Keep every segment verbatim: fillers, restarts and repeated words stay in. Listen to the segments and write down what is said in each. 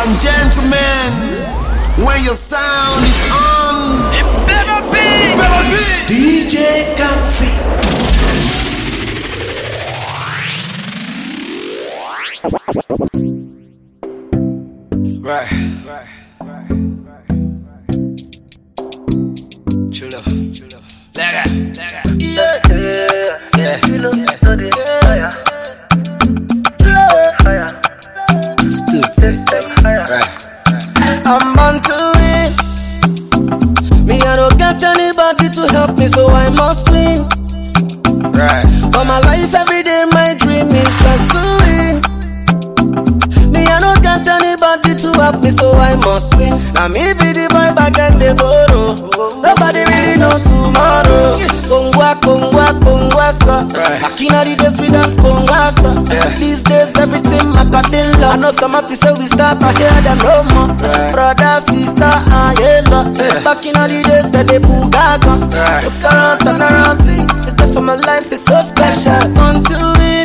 And gentlemen, when your sound is on, it better be, it better be D J Kamsi. Right, right, right, right, right. Chill up, chill up. Lega, lega. Yeah, yeah, yeah, yeah. Stupid. Right. I'm born to win. Me, I don't got anybody to help me, so I must win. Right. For my life, every day, my dream is just to win. Me, I don't got anybody to help me, so I must win. Now me be the boy back and the borrow. Nobody really knows tomorrow. Kongwa, kongwa, kongwa, sa. Back in the days we dance kongwa, sa. These days everything macadilla. I know some of say we start, I hear them no more. Brother, sister, ah yeah. Back in the days that they bugaga. Look around, turn around, see. Because for my life is so special. Want to win.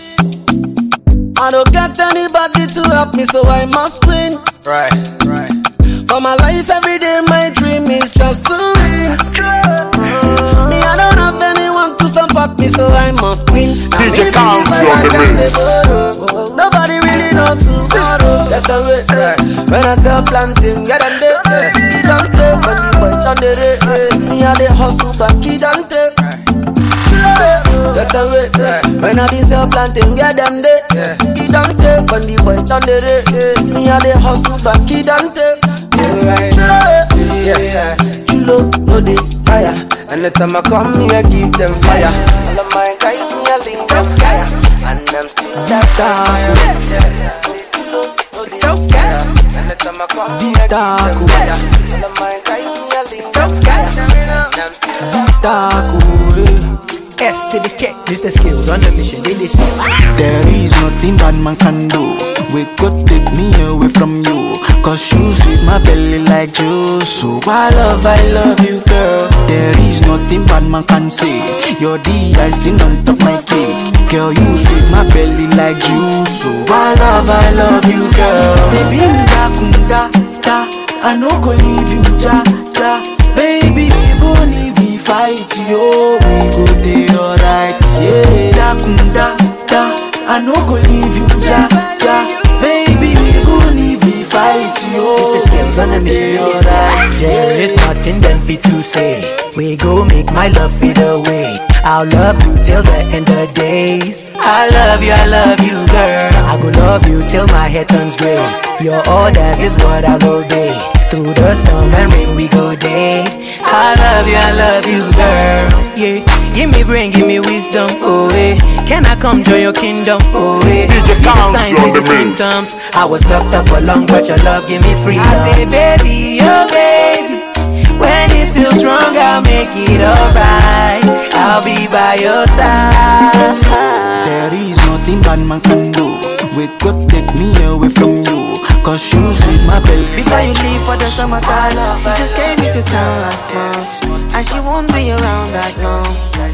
I don't got anybody to help me, so I must win. Right, right. For my life, every day, my dream is just to win. Me, I don't have anyone to support me, so I must win. D J Kamsi on the mix. Nobody really knows tomorrow. That's the way. When I sell planting, get them there. He don't take when the boy done the rate. Me, I dey hustle, but he don't take. That's the way. When I be sell planting, get them there. He don't take when the boy done the rate. Me, I dey hustle, but he don't take. Yeah, Chulo, no they tire. Anytime I come here, I give them fire. All of my guys, me a link them fire. And I'm still that tired. Chulo, no they tire. Anytime I come here, I give them fire. All of my guys, me a link them fire. And I'm still that tired. S to the K, this the skills on the mission, they listen. There is nothing bad man can do. We could take me away from you. Cause you sweet my belly like juice. So I love, I love you girl. There is nothing bad man can say. You're the icing on top my cake. Girl, you sweet my belly like juice. So I love, I love you girl. Baby, mda kunda, da. I no go leave you, ja, ja. Baby, even if we fight, yo, we go dey alright, yeah. Da kunda, da. I no go leave you, ja, ja. Baby, even if we fight, yo, it's the skills on the mission, alright, yeah. There is nothing then fit to say. We go make my love fade away. I'll love you till the end of days. I love you, I love you, girl. I go love you till my hair turns gray. Your orders is what I go day. Through the storm and rain we go day. I love you, I love you, girl. Yeah, give me brain, give me wisdom, oh eh. Can I come join your kingdom, oh eh. D J Kamsi on the mix. I was locked up for long, but your love give me freedom. I say, baby, oh baby, when you feel strong, I'll make it alright. I'll be by your side. There is nothing bad man can do. We could take me away from you. Cause you sweet my belly. Before you leave for the summertime, she just came into town last month. And she won't be around that long.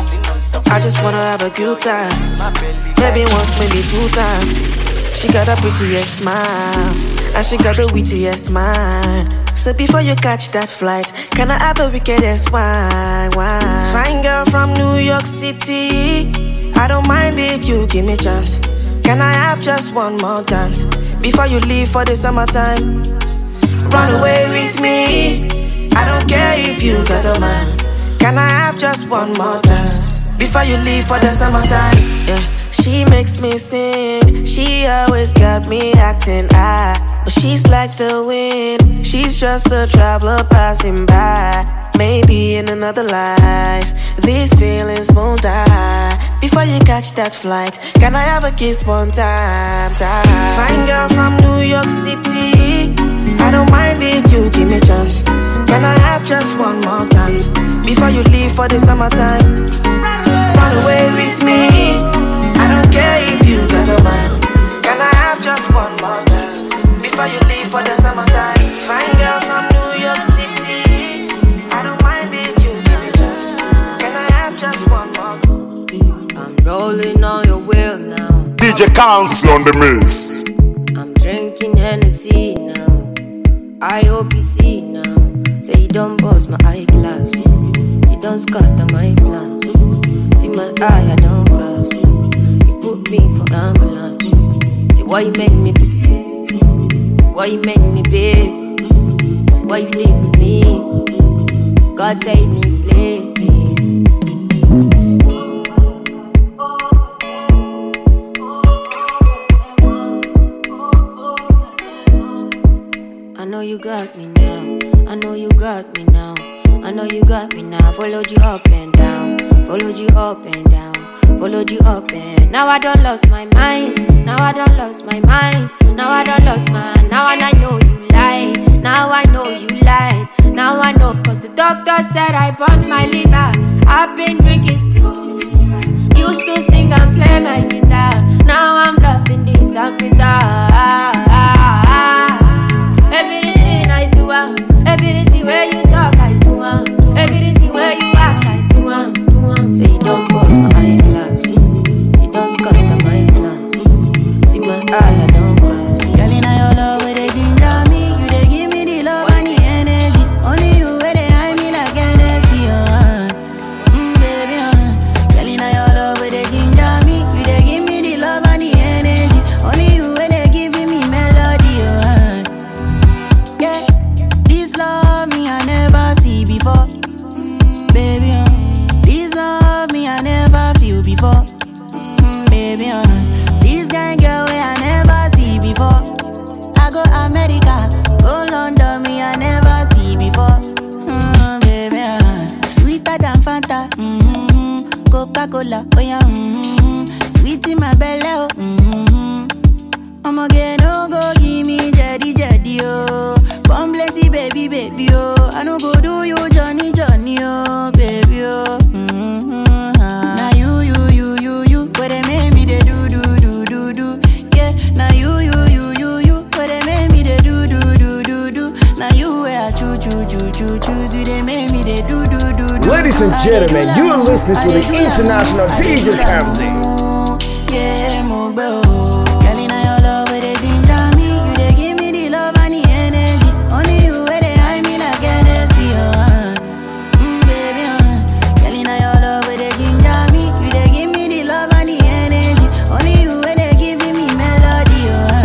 I just wanna have a good time. Maybe once, maybe two times. She got a prettiest smile. And she got the wittiest mind. So before you catch that flight, can I have a wickedest wine, wine? Fine girl from New York City, I don't mind if you give me a chance. Can I have just one more dance before you leave for the summertime? Run away with me, I don't care if you got a man. Can I have just one more dance before you leave for the summertime? Yeah, she makes me sing, she always got me acting high. But she's like the wind, she's just a traveler passing by. Maybe in another life, these feelings won't die. Before you catch that flight, can I have a kiss one time, time? Fine girl from New York City, I don't mind if you give me a chance. Can I have just one more dance before you leave for the summertime? Run away with me, I don't care if you got a man. Can I have just one more dance before you leave for the summertime? Fine girl from New York City, I don't mind if you give me a chance. Can I have just one more? I'm rolling on your wheel now. D J Kamsi on the mix. I'm drinking Hennessy now. I hope you see now. Say you don't bust my eyeglass. You don't scatter my plans. See my eye, I don't cross. You put me for ambulance. See why you make me babe. See why you make me babe. See what you did to me. God save me, please. I know you got me now. I know you got me now. I know you got me now. Followed you up and down. Followed you up and down. Followed you up and now I don't lost my mind. Now I don't lost my mind. Now I don't lost my. Now and I know you lied. Now I know you lied. Now I know cause the doctor said I burnt my liver. I've been drinking. Used to sing and play my guitar. Now I'm lost in this and bizarre. Everything I do, uh, everything where you talk, I do, uh, everything where you ask, I do, uh, do uh. Say you don't bust my eyeglass, you don't scatter my plans. See my eye, I don't cross. Girl, in your love, where they ginger me, you they give me the love and the energy. Only you where they hide me like Hennessy, uh, mm, baby, uh. Girl, in your love, where they ginger me, you they give me the love and the energy. Only you where they giving me melody, uh. Yeah, this love me I never see before, mm, baby, uh. This love me I never feel before, mm, baby, uh. This kind girl way I never see before. I go America, go London, me I never see before, mm, baby, uh. Sweeter than Fanta, mm-hmm. Coca-Cola, oh yeah, mm-hmm. Sweet in my belly, oh, mm-hmm. I'ma get no go give me jetty jetty, oh. Come blessy baby, baby, oh. I no go do you Johnny, Johnny, oh, baby, oh. Mm-hmm. Now you, you, you, you, you, what they make me they do, do, do, do, do. Yeah, now you, you, you, you, you, what they make me they do, do, do, do, do. Now you where I choo, choo, choo, choo, choose you, they make me they do, do, do, do. Ladies and gentlemen, you're listening to the international D J Kamzy. Yeah, move, girl, in your love, where they ginger me, you they give me the love and the energy. Only you where they hide me like Hennessy, uh, mm, baby, uh. Girl, in your love, where they ginger me, you they give me the love and the energy. Only you where they giving me melody,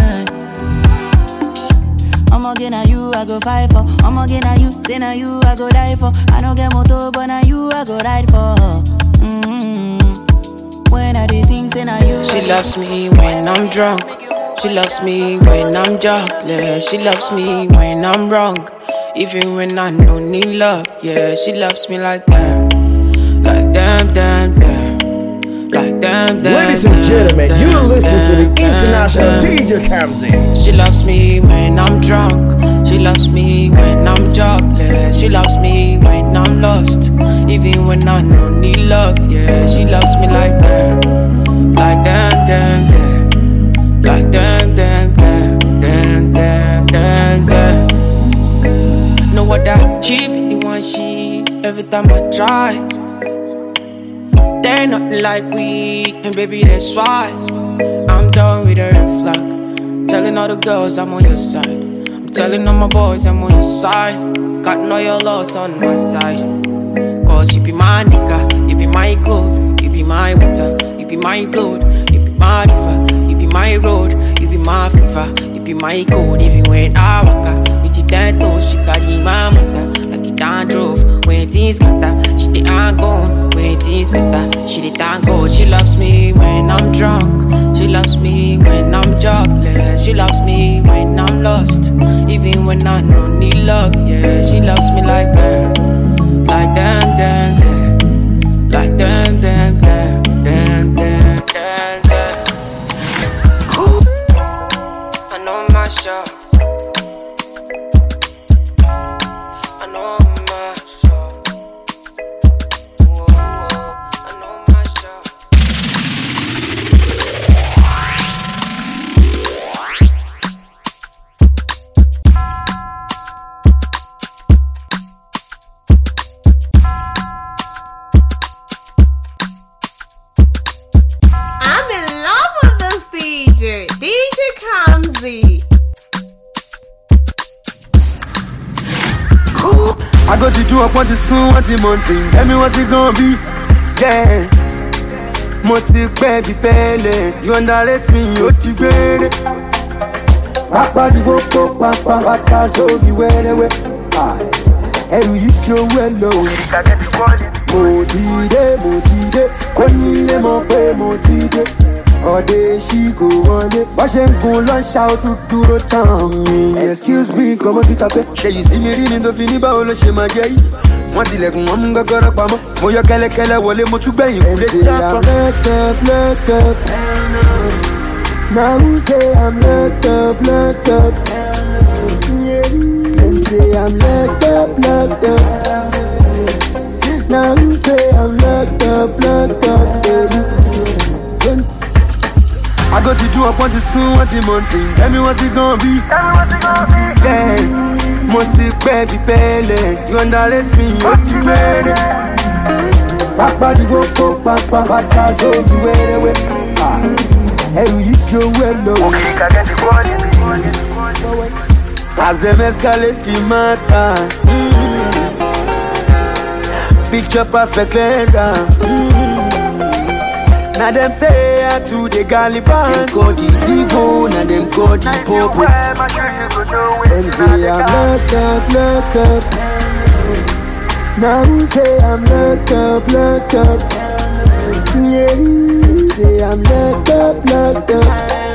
uh. I'm again at you, I go fight for. I'm again at you, say now you, I go die for. I don't get motor, but now you, I go ride for. Mm-hmm. When I do things, say now you. She loves me when I'm drunk. She loves me when I'm jobless. She loves me when I'm wrong, even when I don't need love. Yeah, she loves me like that, like damn, damn, damn, like damn, damn. Ladies and gentlemen, damn, you're listening damn, to the damn, international damn. D J Kamzy. She loves me when I'm drunk. She loves me when I'm jobless. She loves me when I'm lost, even when I don't need love. Yeah, she loves me like that, like damn, damn, damn, like damn, damn, damn, damn, damn, damn, damn. Know what that she be the one she every time I try. They're nothing like we, and baby that's why I'm done with the red flag. Telling all the girls I'm on your side. I'm telling all my boys I'm on your side. Got know your loss on my side. Cause you be my nigga, you be my clothes, you be my water, you be my gold, you be my river, you be my road, you be my fever, you be my code. Even when I walk out with the ten toes, she carry my mother like it done drove. When things matter, she the ain't gone. When things better, she the thank God. She loves me when I'm drunk. She loves me when I'm jobless. She loves me when I'm lost, even when I don't need love. Yeah, she loves me like that, like damn, damn, damn, like damn, damn, damn, damn, damn, damn, damn. Ooh, I know my shot. I know my shot. Ooh, I know my shot. D J Kamzy. I got to do up what the soon, what the mountain. Tell me what's it gonna be, yeah. Moti baby pele, you underrate me, you ti gbere. Papa di boko, papa pata so bi were we. Ẹrù yìí kí owó ẹ lọ. Mo ti dé, mo ti dé, kò ní lè mọ̀ pé mo ti dé. Ọ̀dẹ̀ ṣì kò wọlé, wọ́n ṣe ń gun lọ́ṣà ó tún dúró tán mi. Excuse me, kọ́mọ́ ti tapẹ́. Ṣé yìí sí mi rí ni tó fi ní báwo ló ṣe máa jẹ́ yìí? Wọ́n tilẹ̀kùn wọn mú gọ́gọ́rọ́ pamọ́. Mo yọ kẹ́lẹ́kẹ́lẹ́ wọlé, mo tún gbẹ̀yìn kúlé dákan. Locked up, locked up. Now who say I'm locked up, locked up? Them say I'm locked up, locked up. Now who say I'm locked up, locked up? I got to do up what the soon, what the mountain. Tell me what's it gonna be. Tell me what's it gonna be. Yeah. Monty baby pele, you underrate me, you ti gbere. Papa di boko, papa pata so bi were we. Ẹrù yìí kí owó ẹ lọ. As them escalate the matter, picture perfect letter. Now them say I to the Galiban. Them call the Divo, now them call the Popo. Them say I'm locked up, locked up. Now who say I'm locked up, locked up? Yeah, say I'm locked up, locked up.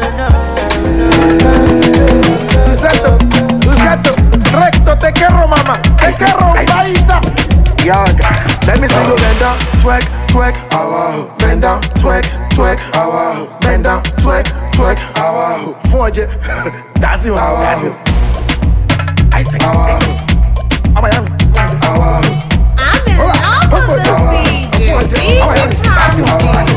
Luceto, Luceto, recto, te quiero mamá, te quiero baita. Yaga, let me see you bend down, twerk, twerk, abajo, bend down, twerk, twerk, abajo, bend down, twerk, twerk, abajo. Forge, that's it, that's it. I say, abajo, I'm in love with this D J, D J Kamsi.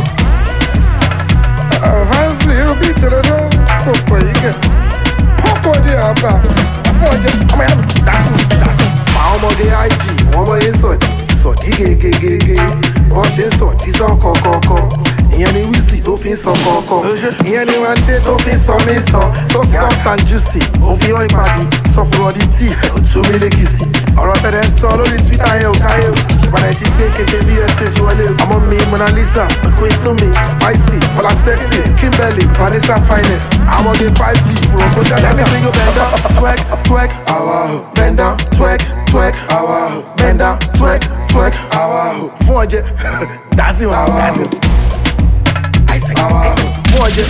Fancy, you beat it, Poco, you get Poco, dear, Abba. Forge, I'm in love, that's it, that's it. Ọmọ de I G, ọmọ yẹn sọ̀dí, sọ̀dí gégégégé. Wọ́n ṣe sọ̀dí sọ kọ̀kọ̀kọ̀. Ìyẹn ni wíìsì tó fi ń sọ kọ̀kọ̀. Ìyẹn ni wọ́n dé tó fi ń sọ mí sàn. So soft and juicy, òfin ọ̀ ìpàdé. Sọ fún ọdí tí, òtún mi lè kìsì. Ọ̀rọ̀ tẹ̀lé ń sọ lórí Twitter yẹn ò káyé o. Ìbàdàn ti gbé kékeré bí ẹsẹ̀ ti wọlé o. Ọmọ mi Mona Lisa, Queen Sumi, Spicy, Bola Sexy, Kimberly, Vanessa Finest. Àwọn ọmọdé five G, fúrọ̀ kó jáde. Let me see you bend down, twerk, twerk, abajo, bend down, twerk, twerk, abajo, bend down, twerk, twerk, abajo. Forge, that's it, that's it. I say, I say, forge.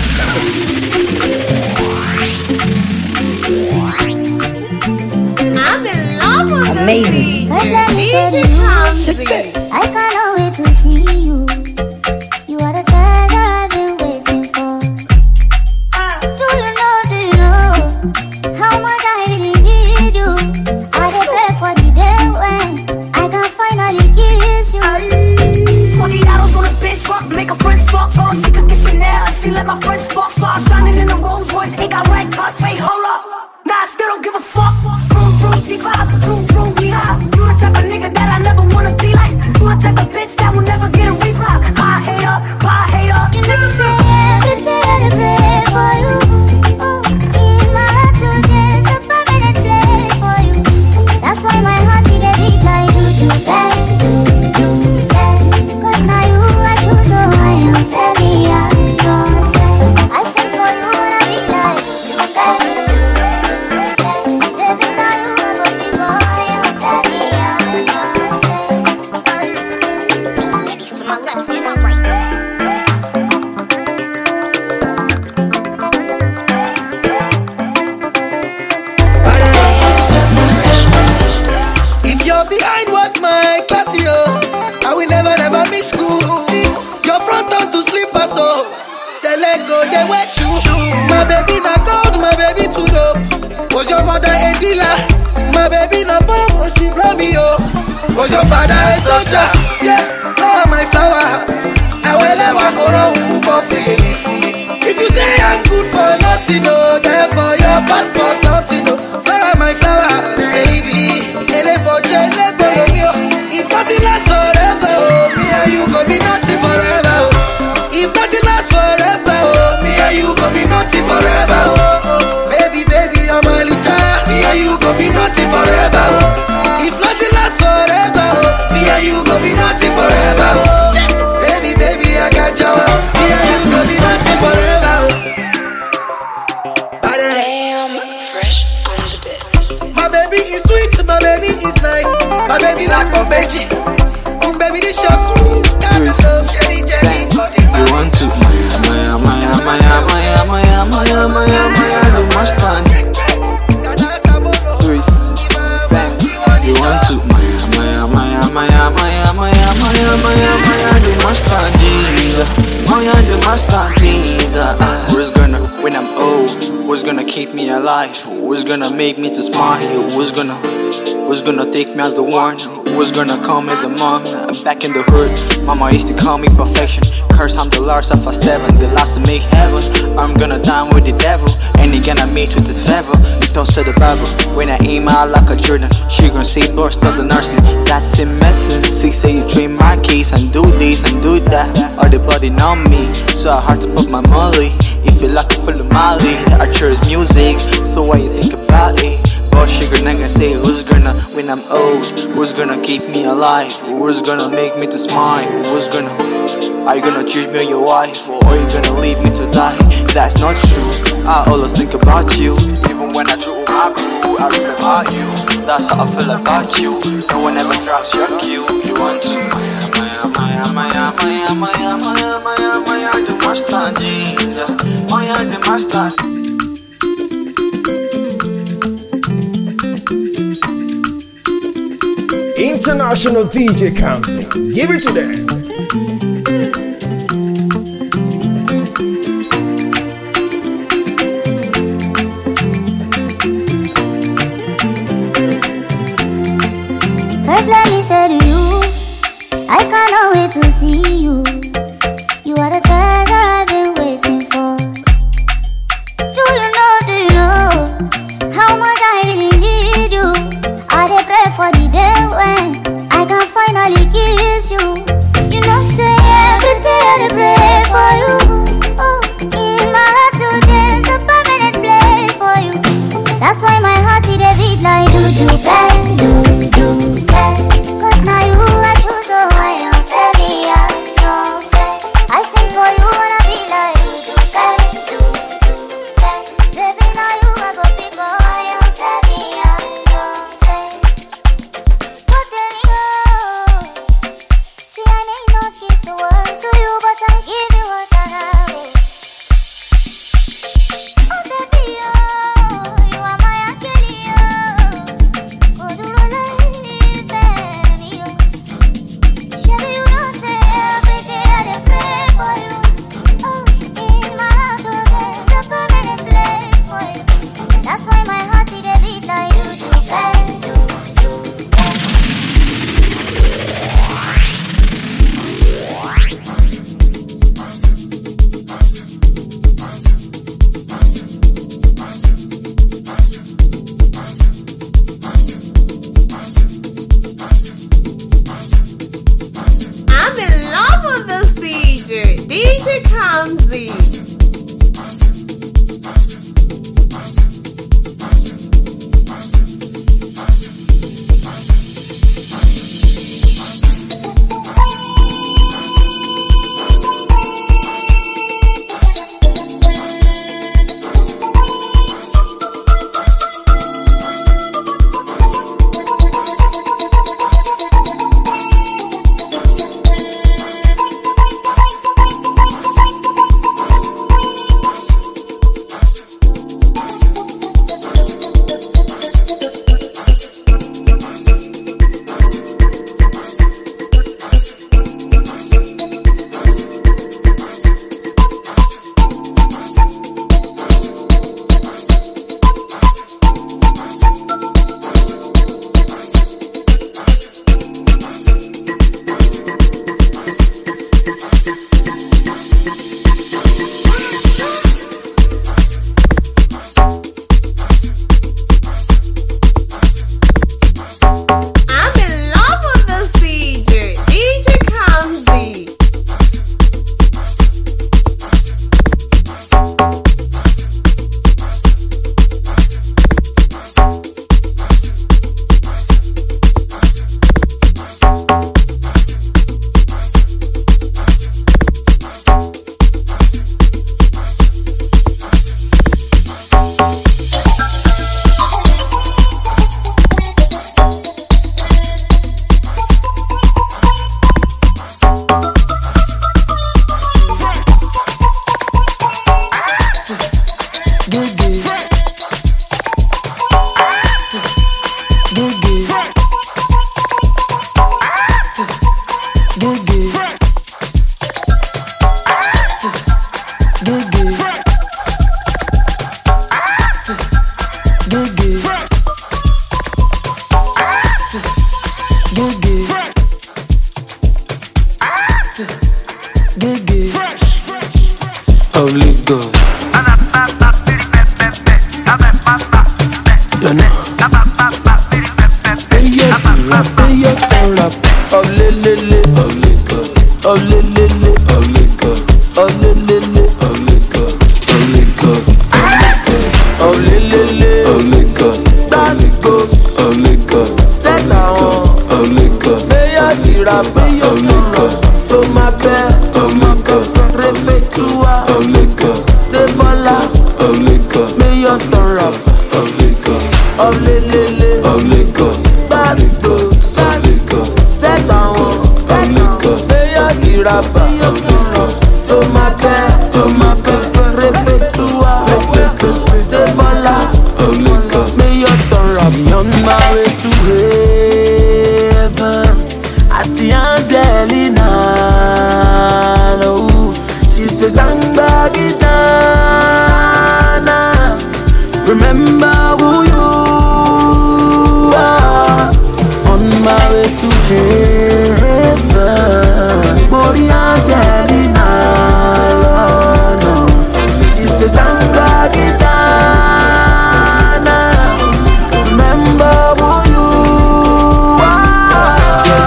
I'm in love with Amazing. this D J, D J Kamsi. I cannot wait to see you. You are the treasure I've been waiting for. Do you know, do you know how much I really need you? I dey pray for the day when I can finally kiss you. Twenty dollars on a bitch fuck, make a French fuck. Told her she could get Chanel, she let my French fuck start shining in the Rolls Royce. Ain't got red cuts, hey hold up. Nah, I still don't give a fuck. Vroom vroom, G five, vroom vroom, we high. You the type of nigga that I never wanna be like. You the type of bitch that will never get a reply. Bye hater, bye hater. You know say every day I pray for you. Oh, in my heart today is a permanent place for you. That's why my heart today beats like do do that, do do that. 'Cause now you are true, so I am very young. I sing for you and I be like do that, do that. Baby, now you are gonna be gone, I am very young. Ladies to my left and my right. If you're behind was my class, yo, I will never, never miss school. See, your front on to slippers, so say let go, they wear shoe. My baby not gold, my baby too dope. Was your mother a dealer? My baby not bomb, oh she blow me up. Was your father a soldier? Yeah, oh my flower. I will never go wrong for feeling free. If you say I'm good for nothing, no, therefore you're bad for something, no. Flower, my flower, baby. Ele boche, ele bolo mio. If nothing lasts forever, oh, me and you go be nothing forever, oh. If nothing lasts forever, oh, me and you go be nothing forever, oh. oh. Baby, baby, I'm a licha. Me and you go be nothing forever, oh. If nothing lasts want to Maya, Maya, Maya, Maya, Maya, Maya, Maya, Maya, the Mustang. Swiss, bang. You want to Maya, Maya, Maya, Maya, Maya, Maya, Maya, Maya, the Mustang, Jesus. Maya, the Mustang, Jesus. Who's gonna, when I'm old, who's gonna keep me alive? Who's gonna make me to smile? Who's gonna, who's gonna take me as the one? Who's gonna call me the mom? Back in the hood, mama used to call me perfection. Curse, I'm the last of a seven, the last to make heaven. I'm gonna dine with the devil, and he gonna meet with his favor. Don't say the Bible, when I aim out like a Jordan. She gonna say burst of the nursing, that's in medicine. She say you dream my case, and do this and do that. All the body know me, so I hard to put my money. If you like it full of Molly, the archer's music, so what you think about it? But sugar nigga say who's gonna, when I'm old, who's gonna keep me alive? Who's gonna make me to smile? Who's gonna, are you gonna choose me or your wife? Or are you gonna leave me to die? That's not true, I always think about you. Even when I drew my crew, I remember about you. That's how I feel about you. No one ever drops your cue. You want to Maya, Maya, Maya, Maya, Maya, Maya, Maya, Maya, the Mustang, Jesus. Maya, the Mustang. International D J Kamsi, give it to them. First let me say to you, I cannot wait to see you. You are the treasure I've been waiting for. Do you know, do you know how much I really need you? I dey pray for the day when I can finally kiss you. of liquor, million ton rap, of liquor, of lelele, of liquor, bastos, of liquor, set down, of liquor, million the rapper, of liquor, to my care, of liquor, respect to her, of liquor, the bola, of liquor, million ton rap. On my way to heaven, I see Angelina. Oh, she says Angagitana. Remember who you are. On my way to heaven, Bori Angelina. No, she says Angagitana. Remember who you are.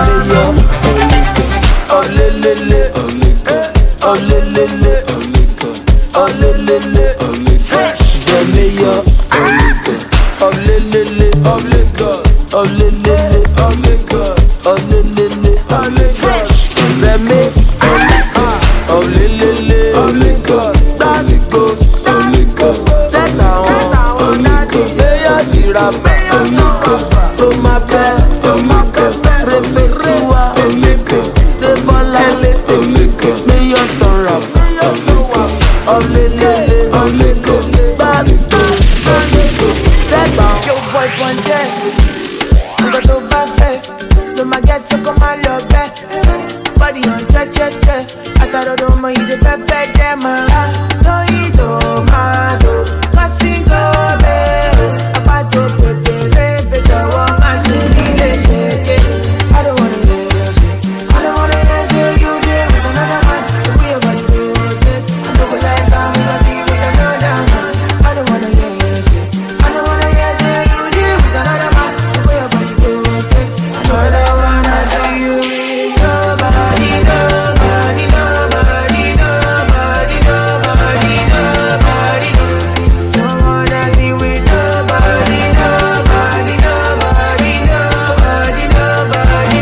Oh lelele, of liquor, oh lelele, of liquor, oh lelele, of liquor, the mayor. of liquor, Of Lagos, of Lagos, of Lagos, of Lagos, of Lagos, of Lagos, Zeme, of Lagos, of Lagos, that's goes, of liquor, set down, of liquor, mayor the rapper, of liquor, to my bed, of liquor, repeat to her, of liquor, the bola, of liquor, mayor ton rap, of liquor, of Lagos, of liquor, that's goes, set down. Joe boy one day, I'm gonna go back. No my get so come my love back. Body on cha cha cha. I thought I don't mind the bad bad damn my heart. No you don't mind. Cause you go back. I bought the baby baby the one I should be shake it. I don't wanna hear you say. I don't wanna hear say you there with another man. The way about you do it. I don't like I'm gonna see with another man. I don't wanna hear you say. I don't wanna hear say you there with another man. The way about you do it. I don't wanna see you with nobody, nobody, nobody, nobody, nobody, nobody. Don't wanna see with nobody, nobody, nobody, nobody, nobody,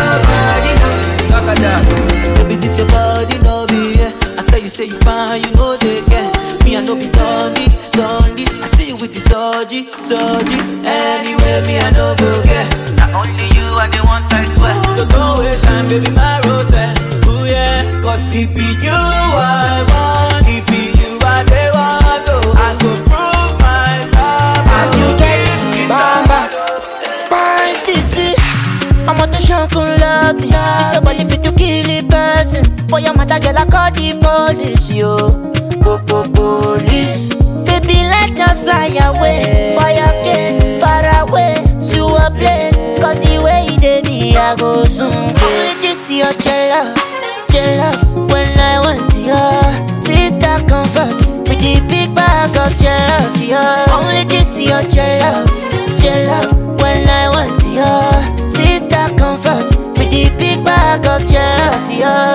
nobody. Baby, this your body, no be yeah. I tell you, say you fine, you know they get me. I know be Dondi, Dondi. I see you with the Soji, Soji. Anyway, me I know go get. Not only you, I the one I swear. So don't waste time, baby, my rose. Ooh yeah, cause it be you I want, it be you I they want. Oh, I go prove my love. And you get Bamba, bye, sissy. I'm on the show, come love me. This your body fit to kill a person. For your mother, girl, I call the police, yo. Go, go, police. Baby, let us fly away. For your kiss, far away to a place. Cause the way you did me, I go soon. Only to see your love, your love. When I want you, sister comfort. With the big bag of your love, yeah. Only to see your love, your love. When I want you, sister comfort. With the big bag of your love, yeah.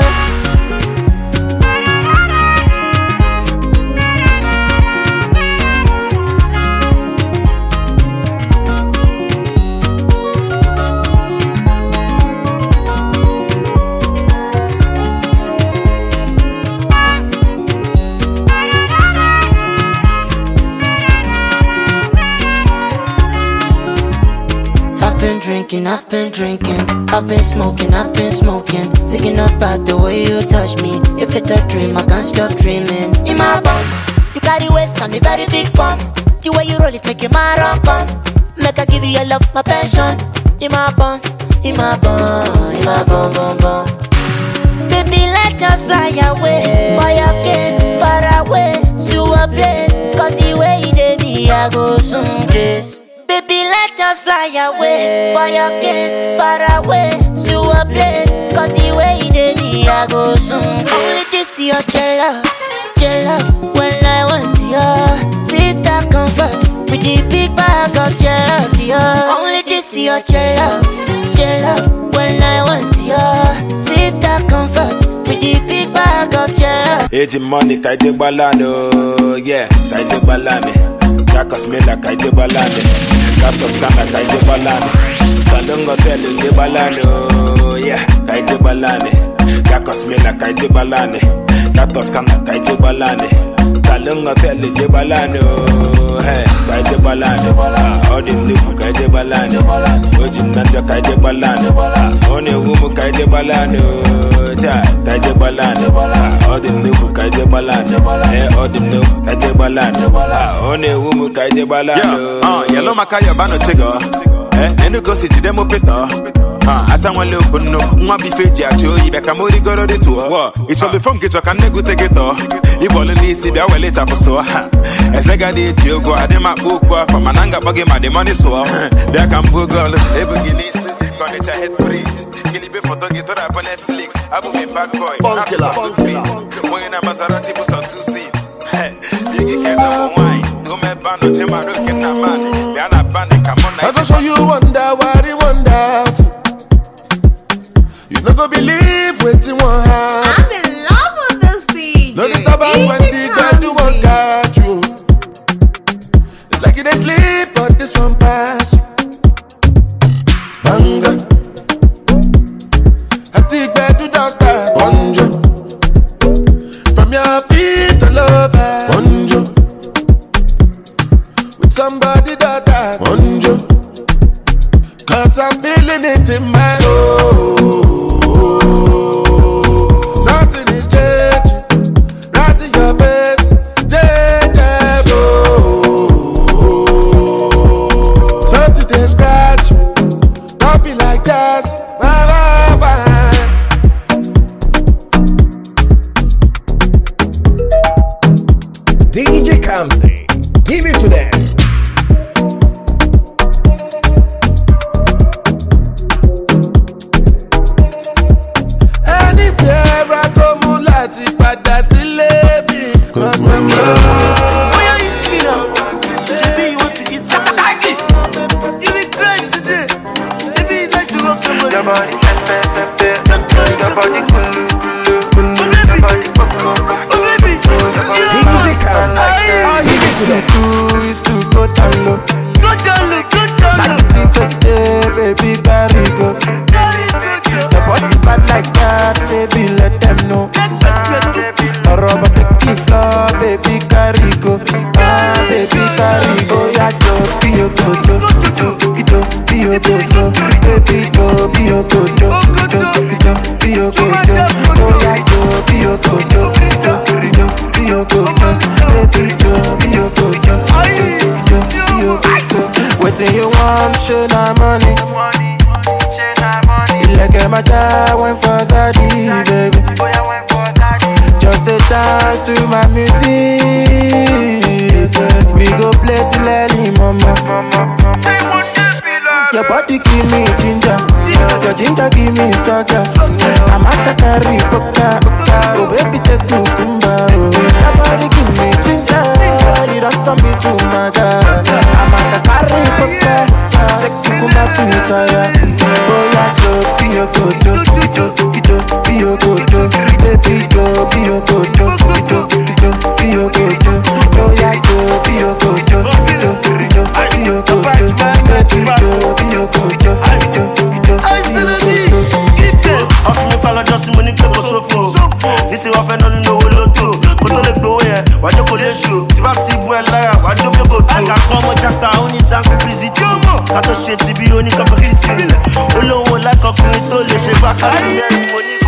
I've been drinking, I've been drinking, I've been smoking, I've been smoking. Thinking about the way you touch me. If it's a dream, I can't stop dreaming. In my bum, you carry waist on a very big pump. The way you roll it make you my run come. Make I give you your love, my passion. In my bum, in my bum, in my bum, bum, bum. Baby, let us fly away. For your kiss, far away to a place. Cause the way you did me, I go soon grace. Baby, let us fly away. For your kiss, far away to a place. Cause the way you did me, I go soon. Only to see your love, your love. When I want you, sister comfort. With the big bag of your love, yeah. Only to see your love, your love. When I want you, sister comfort. With the big bag of your love. Age money, kaite balano, yeah, kaite balane. Kakos mela kaite balane. Kakos kana kaite balane. Talongo tele kaite balano, yeah, kaite balane. Kakos mela kaite balane. Kakos kana kaite balane. Talunga tell the Jebalano, hey, by Jebalano, all the new Kajebalano, Ojim Nanta Kajebalano, only woman Kajebalano, Kajebalano, all the new Kajebalano, hey, all the new Kajebalano, only woman Kajebalano. Oh, yellow Makaya Bano Chigo, eh, and you go see them up it. Ah, as someone look for no, one be fake, I show you back a more go to tour. It's all the phone get your can go take it off. You want to see the well later for so. As I got it, you go, I did my book from Mananga bugging my money so. There can book girl, ever Guinness, got it, I head bridge. Kill it for the guitar up on Netflix. I will be bad boy. When a Maserati was on two seats. Biggie case of wine. Don't make band of Chema, look in that man. They are not banding, come on. I go show you wonder, worry, wonderful. You not go believe what you want. I'm in love with this D J. No disturb when the girl do one got you. It's like you they sleep, but this one pass you. Banga. I think bed to dust that bonjo. From your feet to love that bonjo. With somebody that that bonjo. Cause I'm feeling it in my soul. D J Kamsi, give it to them. Anywhere I go, mulati pada sile mi. Cause my mom. Oh yeah, it's me now. Baby, you want to eat some sake? You look great today. Baby, you like to rock somebody. Your body, your body, your body, oh baby, D J Kamsi, give it to them. Is to go down low, go down low, go down low. Shanty today, baby, carry go. The body bad like that, baby, let them know. A rubber take the floor, baby, carry go. Ah, baby, carry go. Yeah, go, be your go-go. Ito, be your go-go. Baby, go, be your go-go. Ito, ito, be your go-go. Oh, yeah, go, be your go-go. Ito, ito, be your go-go. Baby, go, be your go-go. Ito, ito, be your go-go. Waiting you want, show no money. Like a matter went for Zadi, baby. Just a dance to my music. We go play till early, mama. Your body give me ginger, your ginger give me swagger. I'm a kakari poka, oh baby take to kumba. Your body give me ginger, you don't turn me to my god. I'm a kakari poka, take to kumba to Italia. Oh yeah, go be your go-to, ito, ito, be your go-to. Baby, go be your go-to, ito, ito, be your go-to. Oh yeah, go be your go-to, ito, ito, be your go-to. Baby, go be your go-to, ito, ito, be your go-to. Off me pala just money go so fo. This is what I don't know what to do. Go to the go here, why you go let you? Tiba tibu ela, why you go to? I got come on chapter only time to visit you. Kato shit to be only couple of civil. Olo like a crito, let's say back at the money.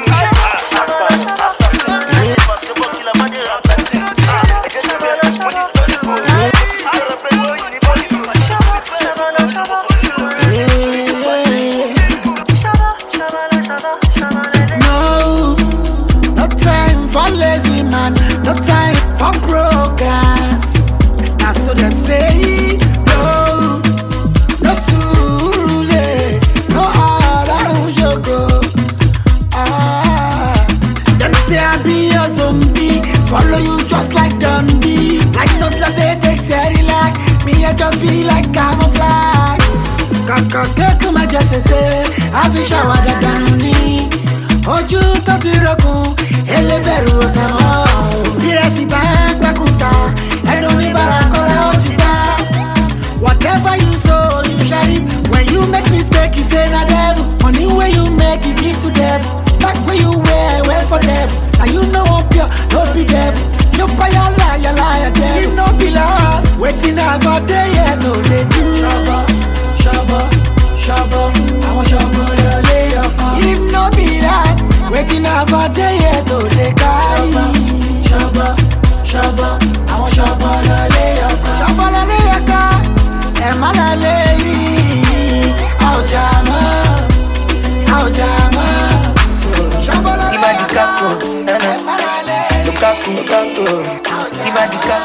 No time for progress. Now so them say no, no sule, no hard jogo. Ah, them say I be a zombie, follow you just like Dundee. Like not like they take seriously like me, I just be like camouflage. Kaka keke ma just say, I be shower the danuni. Oju to ti rokun, ele beru osamo. Diresi bang bakuta, eno mi barakola ojuta. Whatever you sow, you shall reap. When you make mistake, you say na devil. Money where you make, you give to devil. Back where you wear, wear for devil. And you know I'm pure, don't be devil. You buy your life.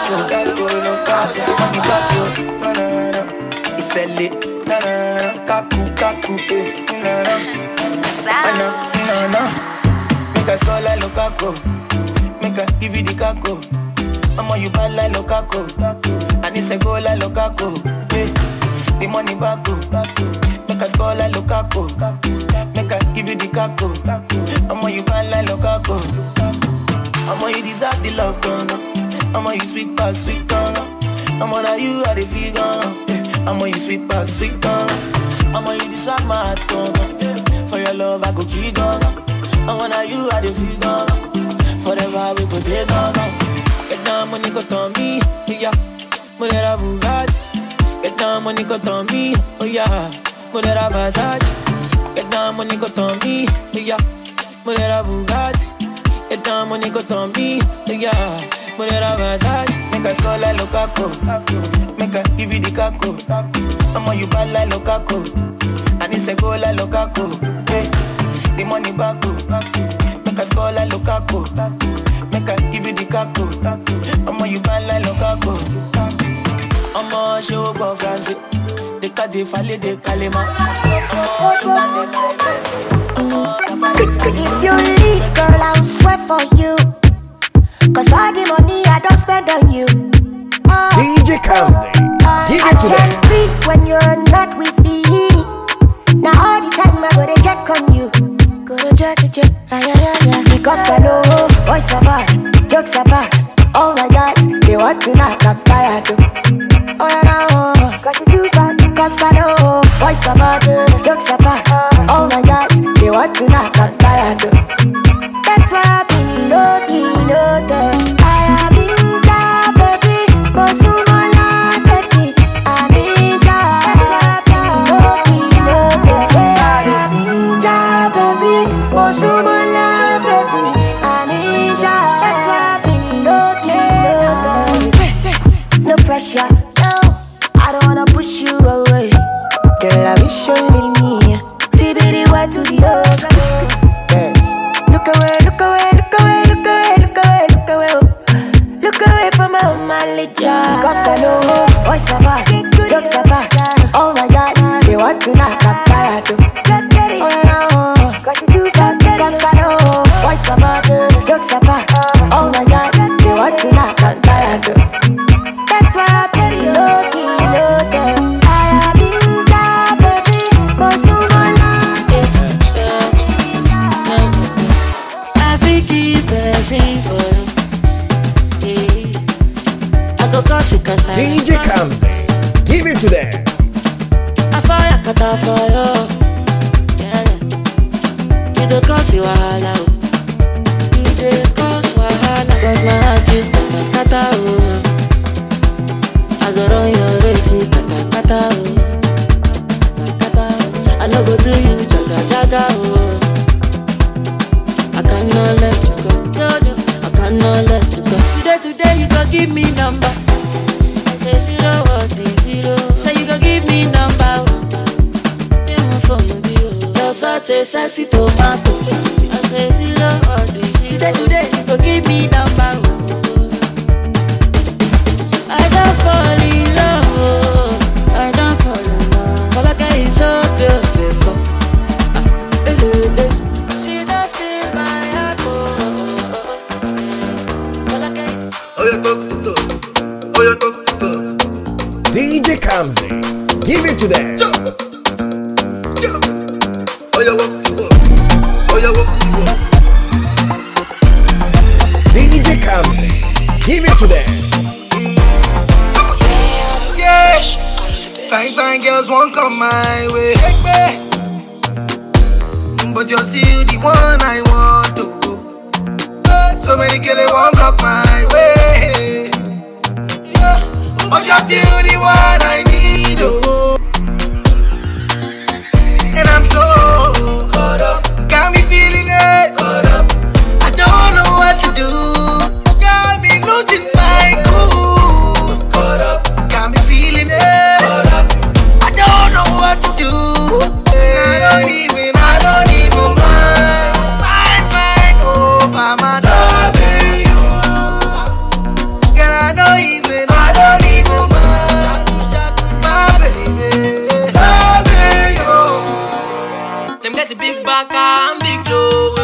capo, capo, no capo, money capo, na na na. He sell it, na na na, capo, capo, eh, na na. Na na na. Make us call like Lukaku, make us give you the caco. Mama you bad like Lukaku, and it's a goal like Lukaku, eh. The money back go, make us call like Lukaku, make us give you the caco. Mama you bad like Lukaku. Mama, you deserve the love, girl. Mama, you sweet past sweet, girl. Mama, now you are the figure. Mama, you sweet past sweet, girl. Mama, you deserve my heart, girl. For your love, I go keep girl. Mama, now you are the figure. Forever we go take girl. Get down, money go to me, oh yeah. Monera Bugatti. Get down, money go to me, oh yeah. Monera Versace. Get down, money go to me, oh yeah. Monera Bugatti. Get down, money go to me, yeah. Monera Versace. Make us call like Lukaku, make us give you the caco. Mama, you bad like Lukaku, and it's a goal like Lukaku, hey. The money back go, make us call like Lukaku, make us give you the caco. Mama, you bad like Lukaku. Mama, show go France, they cut the valley, they kalima. If you leave, girl, I'll swear for you. Cause all the money I don't spend on you. uh, D J Kamsi, give it to them. I can't breathe when you're not with me. Now all the time I go to check on you. Go to check, check, ah, yeah, yeah, yeah. Because I know boys are bad, jokes are bad. Oh my God, they want to knock up tired. Oh yeah, now cause you do bad. Cause I know boys are bad, jokes are bad. Oh my God, they want to knock up tired. That's why I've been low-key, low-key. I have been down, baby, but soon my life, baby, I've been down. That's why I've been low-key, low-key. I have been down, baby, but soon my life, baby, I've been down. That's why I've been low-key, low-key. No pressure, no, I don't wanna push you away. Girl, I wish you leave me. See, baby, what to the other. Look away, look away, look away, look away, look away, look away, look away from my manly child. Cause I know boys are bad, jokes are bad. Oh my God, they want to knock up tired. Oh no, cause I know boys are bad, jokes are bad. Oh my God, they want to knock up tired. That's why I play low-key, low-key. I have been down, baby, but soon my life. Sing for you. Yeah. I go cause you cause I D J Kamsi, give it to them. I fire cut off for you. Yeah. You don't cause you wahala. You don't cause wahala. Cause my heart is kata kata oh. I go run your race kata kata oh. Kata oh. I no go do you jaga jaga oh. I cannot let you go. No, no, I cannot let you go. Today, today, you gon' give me number. I say zero, what is zero? Say you gon' give me number. You're such a sexy tomato. I say zero, what is zero? Today, today, you gon' give me number. I don't fall in love. I don't fall in love. But like I is so beautiful. D J Kamsi, give it to them. D J Kamsi, give it to them. Yes, fine, fine girls won't come my way. But you're still the one I want to. So many girls they won't block my way. But you're still the one I need, oh. And I'm so caught up, got me feeling it, caught up. I don't know what to do, got me losing my cool, caught up. Got me feeling it, caught up. I don't know what to do, I don't even, I don't even mind, mind, mind, oh, I'm loving you. Girl, I don't even big back and big low.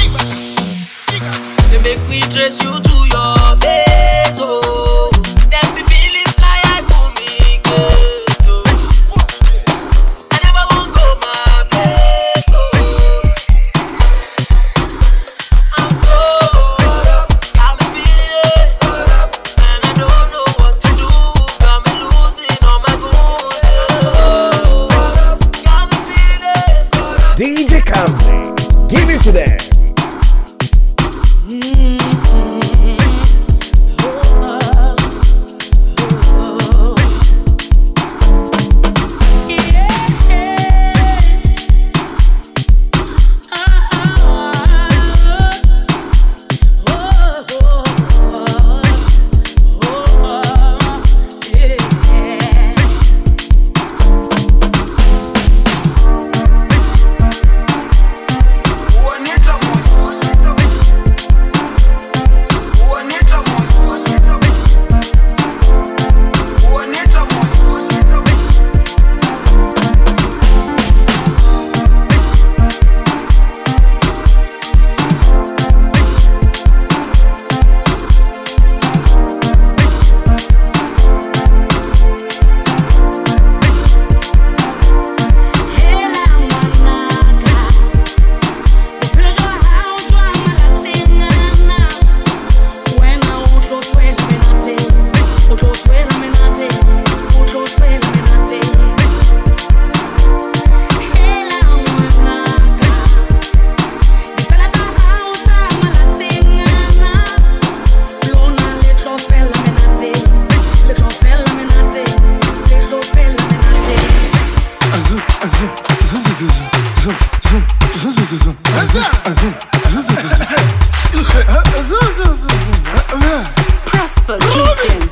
They make me trace you to your base, oh. Then the feelings fly high for me, girl. I never won't go my place, oh. I'm so caught up, got me feeling it, and I don't know what to do. Got me losing all my goals, got me feeling it. D J Kamsi, give it to them. Prosper Clinton.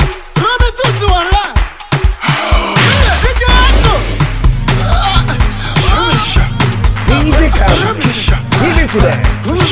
D J Kamsi, give it to them.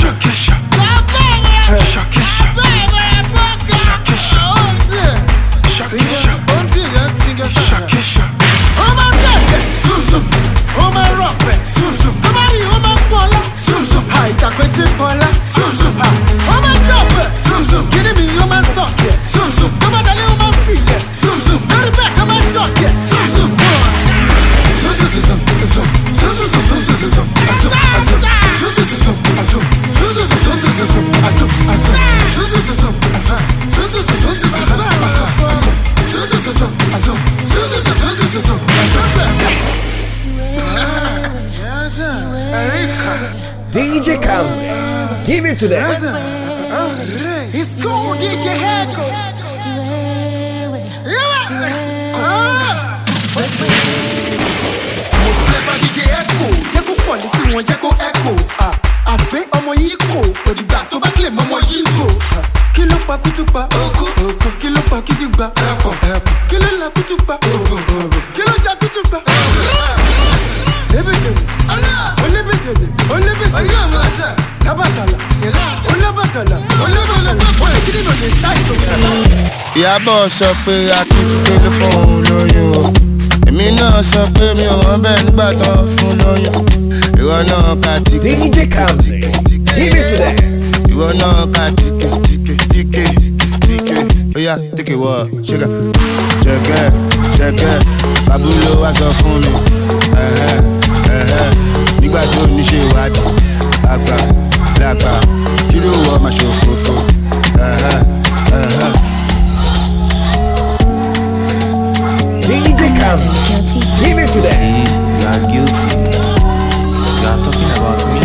D J Kamsi, give it to them. It's cool, D J Heko. Most clever D J Heko. Jẹ́kó quality wọn jẹ́kó echo. Àsìpé ọmọ yìí kò, òdìgbà tó bá kílè mọ́mọ́ yìí kò. Kí ló pa kútúpa? Kí ló pa kìtìgbà? Kí ló la kútúpa? Kí ló ja kútúpa? Olébèjèlè, olébèjèlè, olébèjèlè, lábàtàlà, olábàtàlà, olábàtàlà, olè kí nínú lè ṣàìsàn mi. Ìyábọ̀ sọ pé akíntúndé ló fún òun lóyún o. Èmi náà sọ pé mi ò wọ́n bẹ́ẹ̀ nígbà tán fún lóyún. Ìwọ náà ka tíkè. D J Kamsi, give it to them. Ìwọ náà ka tíkè, tíkè, tíkè, tíkè. Oya, tíkè wọ, ṣẹ́gà. Ṣẹ́gẹ́, ṣẹ́gẹ́, Fábúlò wá sọ fún mi. Nígbà tó ní ṣe ìwádìí, àgbà, lágbà, kí ló wọ máa ṣòfófó. D J Kamsi, give it to them. See, you are guilty. You are talking about me.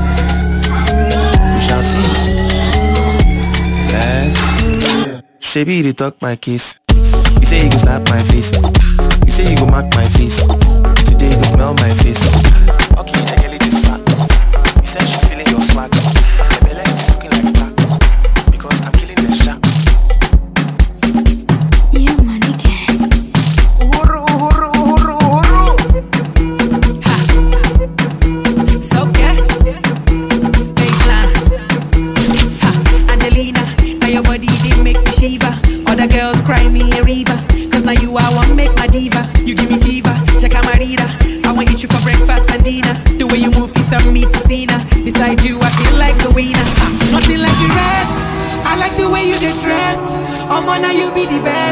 We shall see. Eh? Shebi, they talk my case. You say you go slap my face. You say you go mark my face. Today you go smell my face. Okay, the girl is fat. You said she's feeling your swag. My belly is looking like that because I'm killing the shot. You money gang. Uhuru, uhuru, uhuru, uhuru. Ha. So yeah. Baseline. Ha. Angelina, now your body did make me shiver. Other girls cry me a river. Cause now you I want make my diva. You give me fever, check out my reader. I want eat you for breakfast and dinner. The way you move, it's a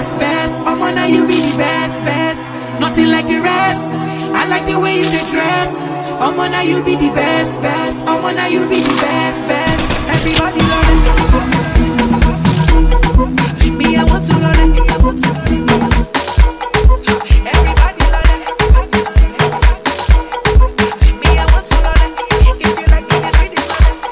best, best. I'm on now you be the best, best. Nothing like the rest. I like the way you dey dress. I'm on now you be the best, best. I'm on now you be the best, best. Everybody love it. Me, I want to love it. I want to love it. Everybody love it. Me, I want to love it. If you like it, just read it.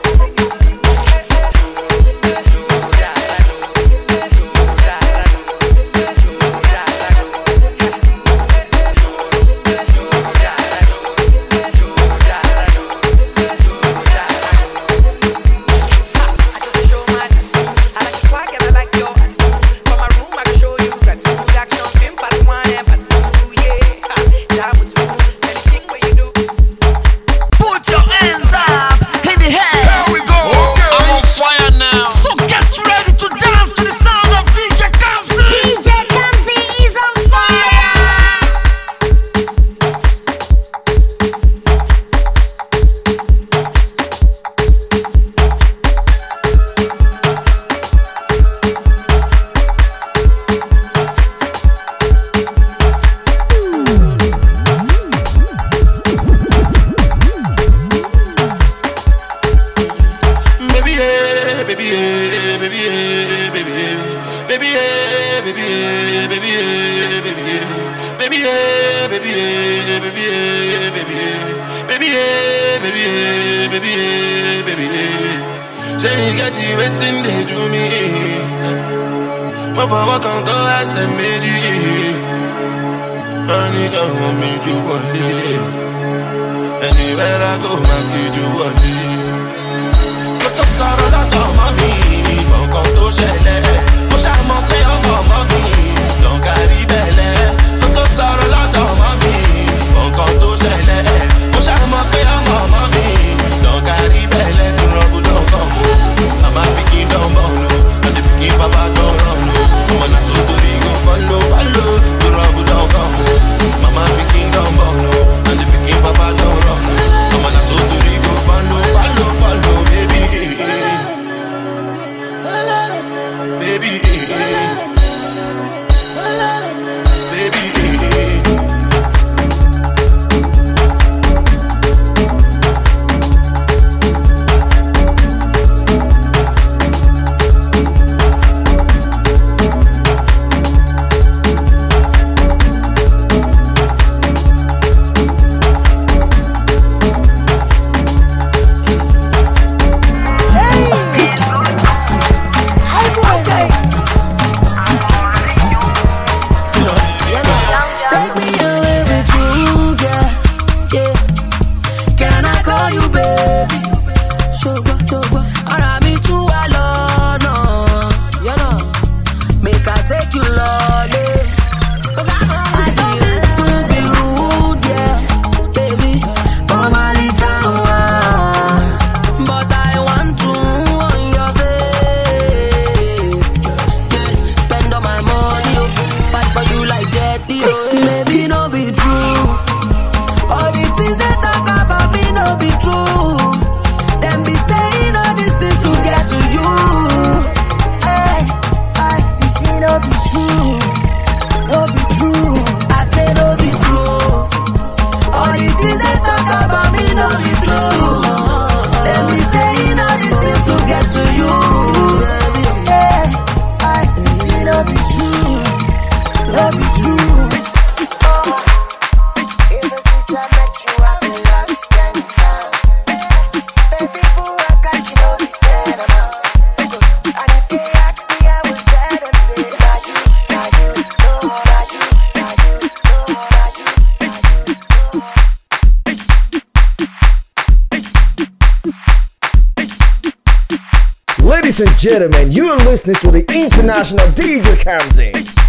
Ladies and gentlemen, you are listening to the international D J Kamsi.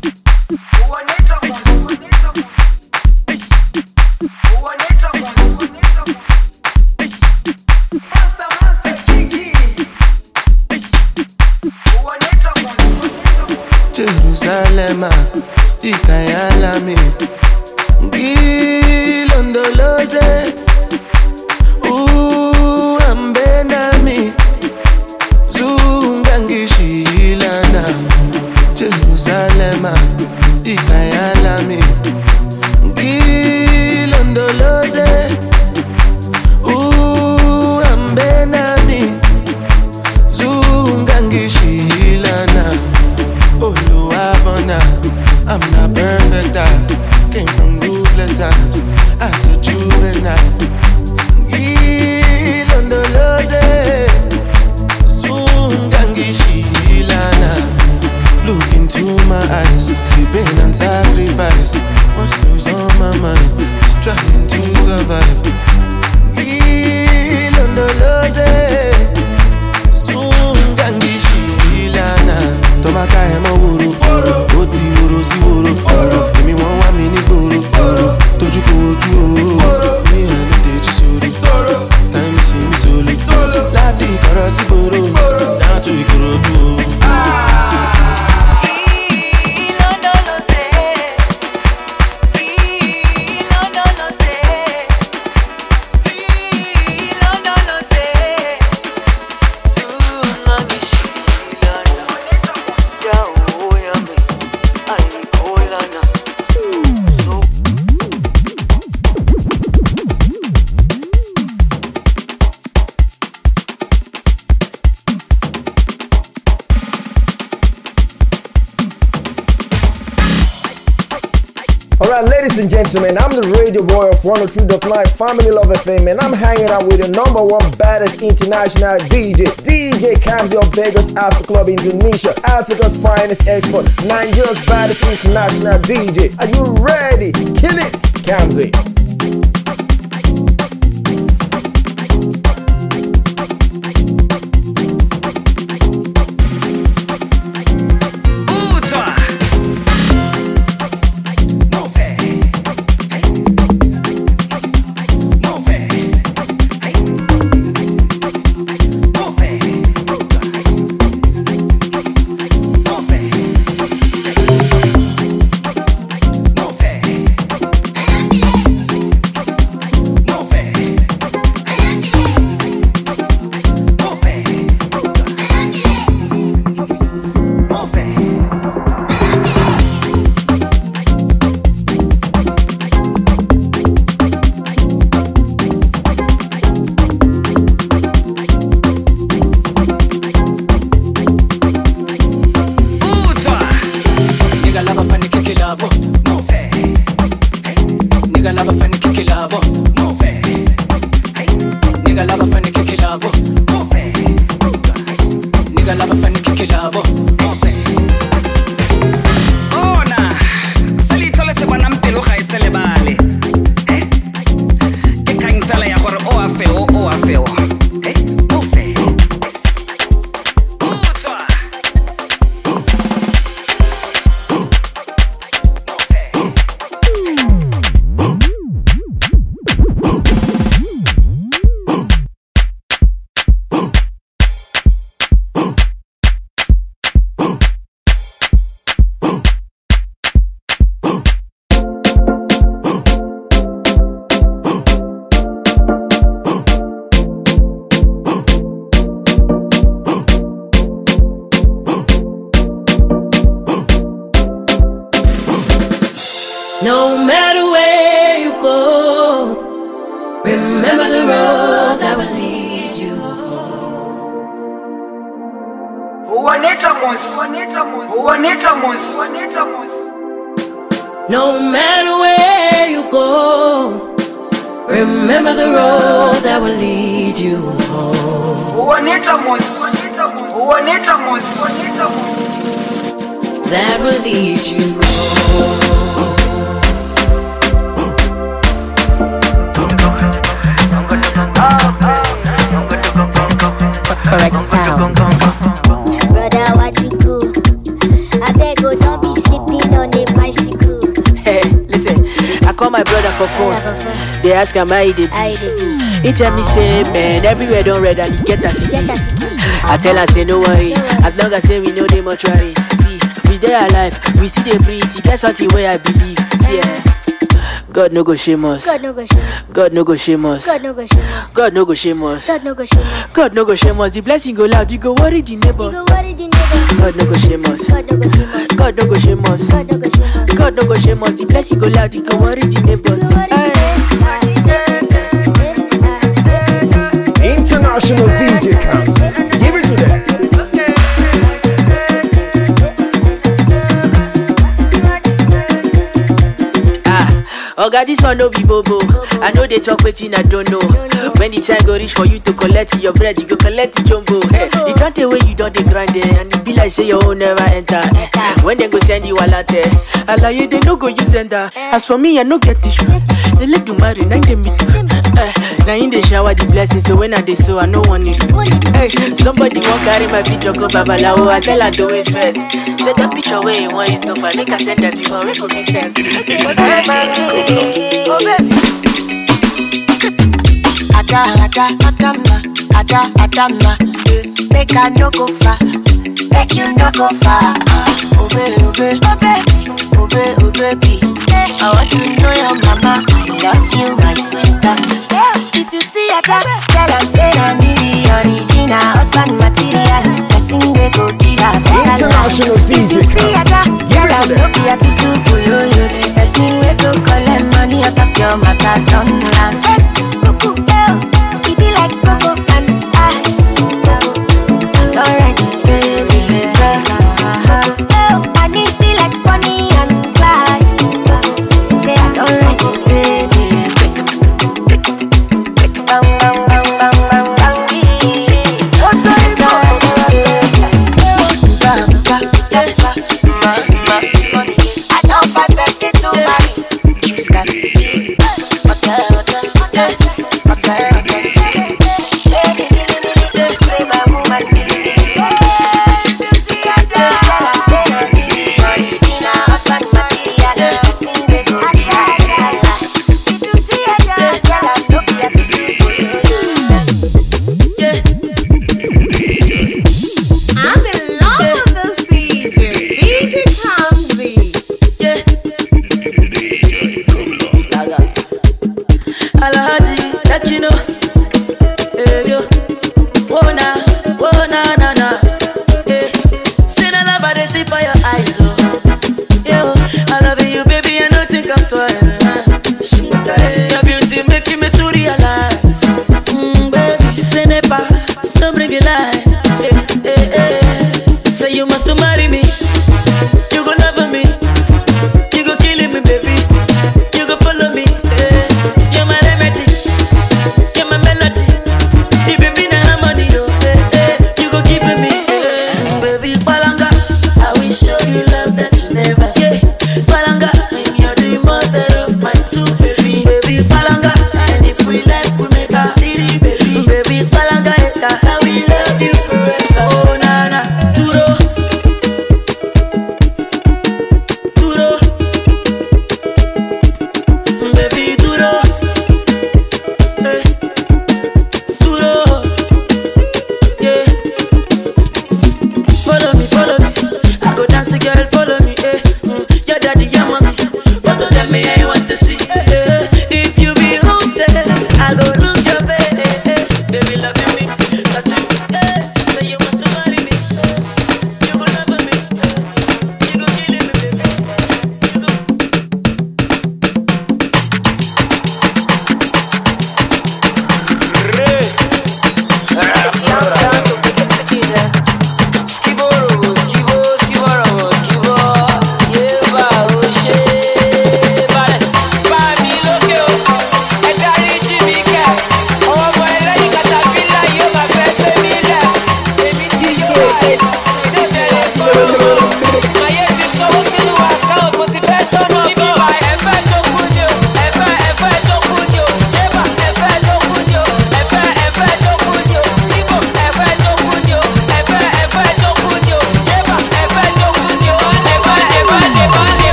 Jerusalem, Ikayalami, Gilondoloze, Ooh, Ambenami, Zungangishilana, Jerusalem. ikayalami ngilondoloze uhambe nami zungangishilana oluwabona I'm not perfect, I came from ruthless times as a juvenile ngilondoloze zungangishilana. Look into my eyes, see pain and sacrifice. What's goes on my mind? Just trying to survive. Ilondoloze, zungangishilana. Tomaka ema wuru, oti wuru si wuru. Give me one one mini guru, toju koju. Me and the teji suri, time see me soli. Lati karasi boro, now to ikorodu. Alright, ladies and gentlemen, I'm the radio boy of one oh three point nine Family Love F M, and I'm hanging out with the number one baddest international D J, D J Kamzi of Vegas Afro Club, Indonesia, Africa's finest expert, Nigeria's baddest international D J. Are you ready? Kill it, Kamzi. No matter where you go, remember the road that will lead you home. No matter where you go, remember the road that will lead you home. That will lead you home. Correct sound. Brother, what you do? I beg you, don't be sleeping on a bicycle. Hey, listen, I call my brother for phone. They ask him how he did. He tell me say, man, everywhere don't red and he get a city. I tell her say no worry, as long as say we know they much worry. See, we they alive, we still they breathe. That's something where I believe. See, eh. God no go shame us. God no go shame us. God no go shame us. God no go shame us. God no go shame us. God no go shame us. God no go shame us. The blessing go loud, you go worry the neighbors. You go worry the neighbors. God no go shame us. God no go shame us. God no go shame us. God no go shame us. God no go shame us. The place you go loud, you go worry the neighbors. International D J Camps. Give it to them. Oh God, this one no be bobo. I know they talk waiting, I don't know. When the time go reach for you to collect your bread, you go collect the jumbo. Hey, you don't take away, you don't dey grind it, and it be like say your own never enter. When they go send you a latte, I lie they no go use enter. As for me, I no get tissue. They let you marry, now they me do. Now in the shower the blessing, so when I dey so I no want it. Hey, somebody won't carry my picture go babalawo. I tell her do it first. Say that picture where you want is no fun. Make I send that to her, it go make sense. Oh baby, Ada, Ada, Adama, Ada, Adama, make I no go far, make you no go far. Oh baby, oh baby, oh baby, oh baby, oh baby. I want to know your mama, I love you, my sweetheart. If you see Ada, tell her say I'm the original husband material. Person they go give her International D J Camps. If you see Ada, tell her no be a tutu boyo yo. Person we go collect money out of your matter done land. Hey, cuckoo, eh, it be like cocoa and ice. Already, baby, baby. Oh, I need be like Bonnie and Clyde. Say I don't like it, baby. Bang, bang, bang, bang, bang, bang. What's going on? I don't find person to marry. You got me. Okay, okay, okay, okay, okay. Baby, baby, baby, say my woman, baby. If you see a girl, tell her say I'm the original husband material. Sing the go be right. If you see a girl, tell her no be a yeah. I'm in love with this D J, D J Kamsi. Yeah. Alhaji, that you know. Hey, yo. Oh, na, oh, na, na, na. Hey. See the love I see for your eyes, oh. Yo, I love you, baby, I don't think I'm twice. Your beauty making me to realize. Mm, baby, say never, don't bring it lies. Hey, hey, hey. Say you must marry me. You gon' love me. You gon' kill me, baby. You gon' follow me. Hey. You're my remedy. You're my melody. You baby na harmony, oh. Hey, hey. You gon' give me, hey. Baby Palanga, I will show you love that you never see. Yeah. Palanga, I'm your the mother of my two baby. Baby Palanga, and if we like we make a three baby. Baby Palanga, I will love you forever. Oh na na, duro, duro, baby duro, hey, duro, yeah. Follow me, follow me. I go dance, girl, follow me. Eh. Mm. Your daddy, your mommy. But don't tell me I want to see. Eh. If you be haunted, I go lose your bed. Eh. Eh. Baby, loving me, that's you. Eh. Say you must marry me. You gon' love me. You gon' kill me, baby. You gon' Skiboro, skibo, skiboro, yeah, ba, oh, shit, balance.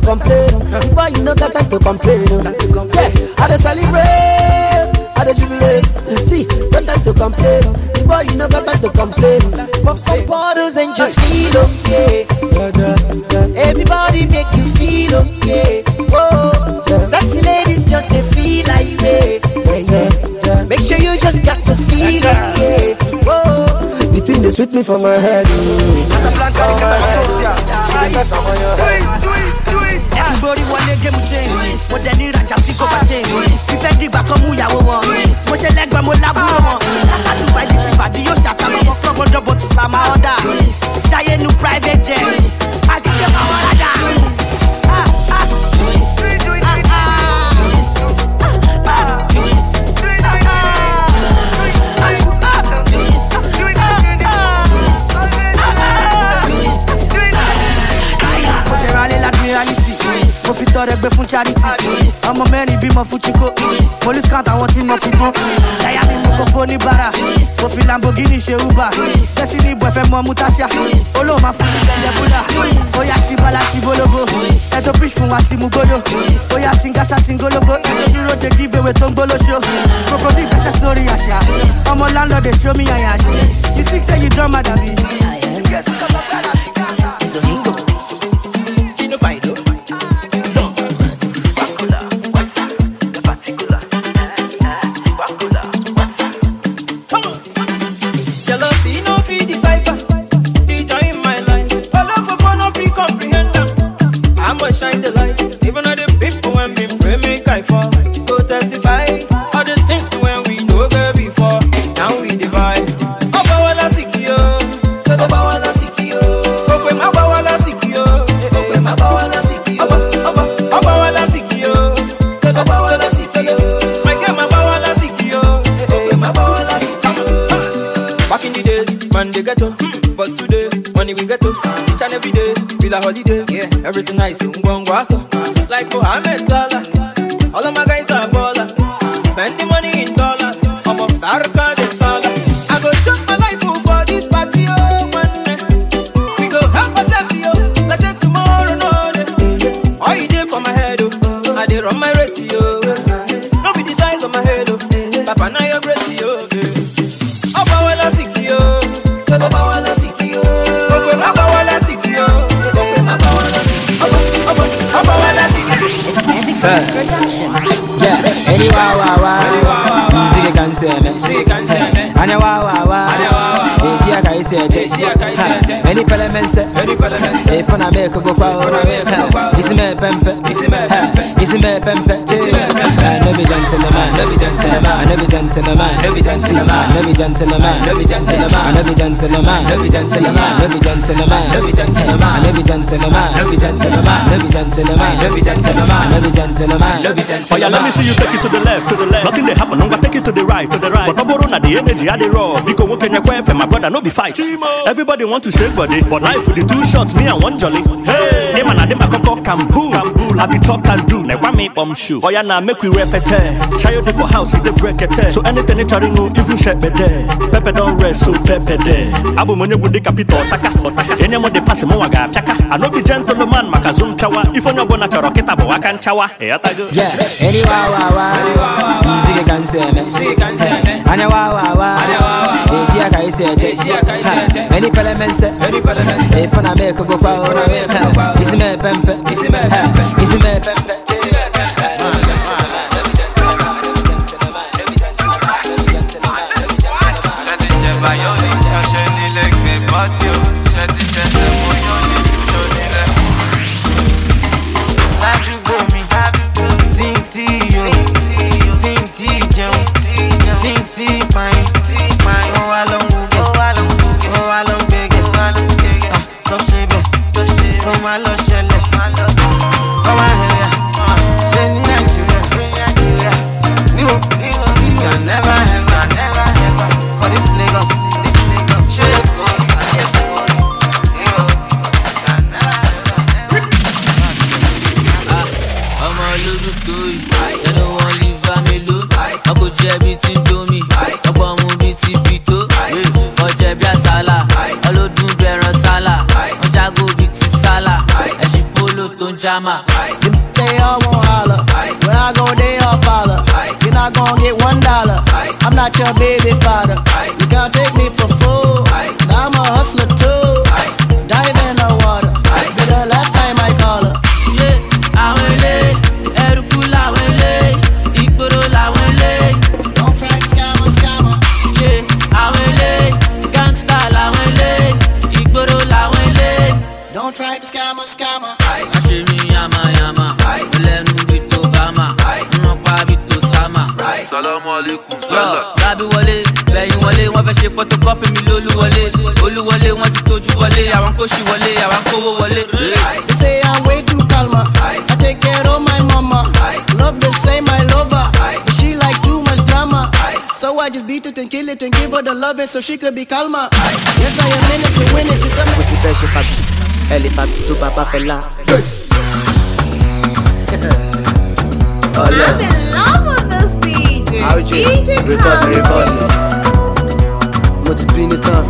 complain. The boy, you no got time to complain. Yeah, I dey celebrate, I dey jubilate. See, no time to complain. The boy, you no got time to complain. Pop some bottles and just feel okay. Everybody make you feel okay. Whoa, sexy ladies just they feel like they. Yeah, yeah. Make sure you just got to feel okay. Whoa, the thing they sweet me for my head. Everybody want to get me change. What they need a chance to go back in. She said the back of Muya one. What she like, but more like one. I do buy the body, you shut up. I'm on double to slam my order. Giant new private jet. I get your order. Ah, ah, mo fi tọrẹ gbé fún charity ọmọ mẹ́rin bímọ fún chico police count àwọn tí mo ti tán ṣáyà mi mú kókó ní bàrà mo fi lamborghini ṣe uber tẹ́sí ní ìbọn ẹ̀fẹ̀ mọ́ mutasha olóò máa fún mi lẹ́lẹ́ búlà ó yá sí bala sí bólóbó ẹ̀tọ́ pitch fún wa tí mo gbóyò ó yá tí ń gásà tí ń gólógbó ẹ̀tọ́ dúró de give away tó ń gbólóṣó crocodile gbẹ́sẹ̀ sórí àṣà ọmọ landlord dey show me àyà àṣà you think say you don mad abi. Shine the light, even though the people when me pray me cry for. Go testify, all the things when we know go before. Now we divide. Oba wala sikio, oba wala sikio. Oba ma wala sikio, oba ma wala sikio. Oba oba wala sikio, oba wala sikio. My girl ma wala sikio, oba ma wala sikio. Back in the days, man they ghetto, but today money we ghetto. Each and every day, feel a holiday. Yeah, everything nice. Like Mohammed Salah, all of my guys are ballers. Spend the money in dollars. I'm a Tarka de Salah. I go shut my life for this party, oh man. We go help ourselves, yo. Let's take tomorrow, no day. All you did for my head, oh. I did run my race, yo. Don't be the size of my head, oh. Papa, now you're brace, yo. Oba wala sikio, oba wala sikio, oba wala sikio, oba wala sikio, oba wala sikio. Yeah, any wow wow wow, music can say me, music can say me. Anya wow wow wow, she a kai say, she a kai say. Any parliament say, any parliament say. If I make a go kwa, this me pempe, this me pempe, this me pempe, this me pempe. No be gentleman, no be gentleman, no be gentleman, no be gentleman, no be gentleman, no be gentleman, no be gentleman, no be gentleman, no be gentleman, no be gentleman, no be gentleman, no be gentleman, no be gentleman, no be gentleman, no be gentleman, no be gentleman. Oh yeah, let me see you take it to the left, to the left. Nothing they happen, I'm gonna take it to the right, to the right. But I'm not the energy, I dey raw. Because what can you quite my brother, no be fight. Everybody want to shake body, but life with the two shots, me and one jolly. Hey, them and them a coco cambool, cambool. I be talk and do, like one me bomb shoe. Oh yeah, now make we repete. Shy you for house, you dey break it. So anything you try no, even shake be there. Pepe don't rest, so pepe there. Abu money with the capital, taka, otaka. Any more they pass mo waga, taka. I know the gentleman, makazum kawa. If on your bona charoketa, but I can chawa. Yeah, any wow wow wow, music can say me, music can say me. Anya wow wow wow, she a kai say, she a kai say. Any parliament say, any parliament say. If I make a go kwa, this me pempe, this me pempe, this me pempe, this me pempe. Don't Jama. They all won't holler. When I go, they all follow. You're not gonna get one dollar. I'm not your baby father. You can't take me for fool. Now I'm a hustler too. Dive in the water. Be the last time I call her. Yeah, I will lay. Erukula will lay. Igboro la will lay. Don't try to scam a scammer. Yeah, I will lay. Gangsta la will lay. Igboro la will lay. Don't try to scam a scammer. Ashimi yama yama. Lenu bito bama. Nropa bito sama. Salamu alaikum sala. Gabi wọlé, bẹ̀yìn wọlé, wọ́n fẹ́ ṣe photocopy mi lólú wọlé. Olú wọlé, wọ́n ti tójú wọlé. Àwọn kò ṣì wọlé, àwọn kówó wọlé. They say I'm way too calmer. I take care of my mama. Love the same, I love her. But she like too much drama. So I just beat it and kill it and give her the love it so she could be calmer. Yes, I am in it to win it. It's a Pussy belle, she fat. Elle est fat, tout papa fait là. Oh, I'm in love with this D J. D J record, record. Kamsi. Mo ti bini tán.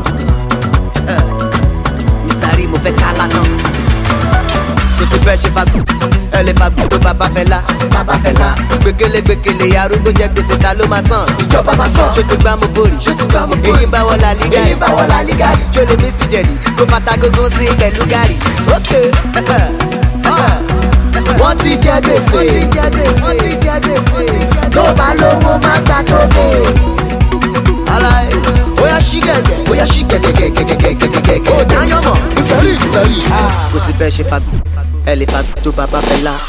Mister Rí, mo fẹ́ kálá tán. Pussy belle, she fat. Elle est fat, tout papa fait là. Papa fait là. Gbekele gbekele arúgbó jẹ gbèsè ta ló máa san. Ìjọba máa san. Ṣé o ti gbá mo borí? Ṣé o ti gbá mo borí? Èyí ń bá wọlá lígàrí. Èyí ń bá wọlá lígàrí. Ṣé o lè mí sí jẹ̀lì? Kó fata gógó sí pẹ̀lú gàrí. Okay. Wọ́n ti jẹ gbèsè. Wọ́n ti jẹ gbèsè. Wọ́n ti jẹ gbèsè. Tó bá lówó má gbà tó dé. Alaye, oya ṣí gẹ̀gẹ̀. Oya ṣí gẹ̀gẹ̀gẹ̀gẹ̀gẹ̀gẹ̀gẹ̀. Ó dá yọ̀mọ̀. Ìsẹ̀rí ìsẹ̀rí. Kò sí bẹ́ẹ̀ ṣe fa. Elle est fat, tout papa fait là.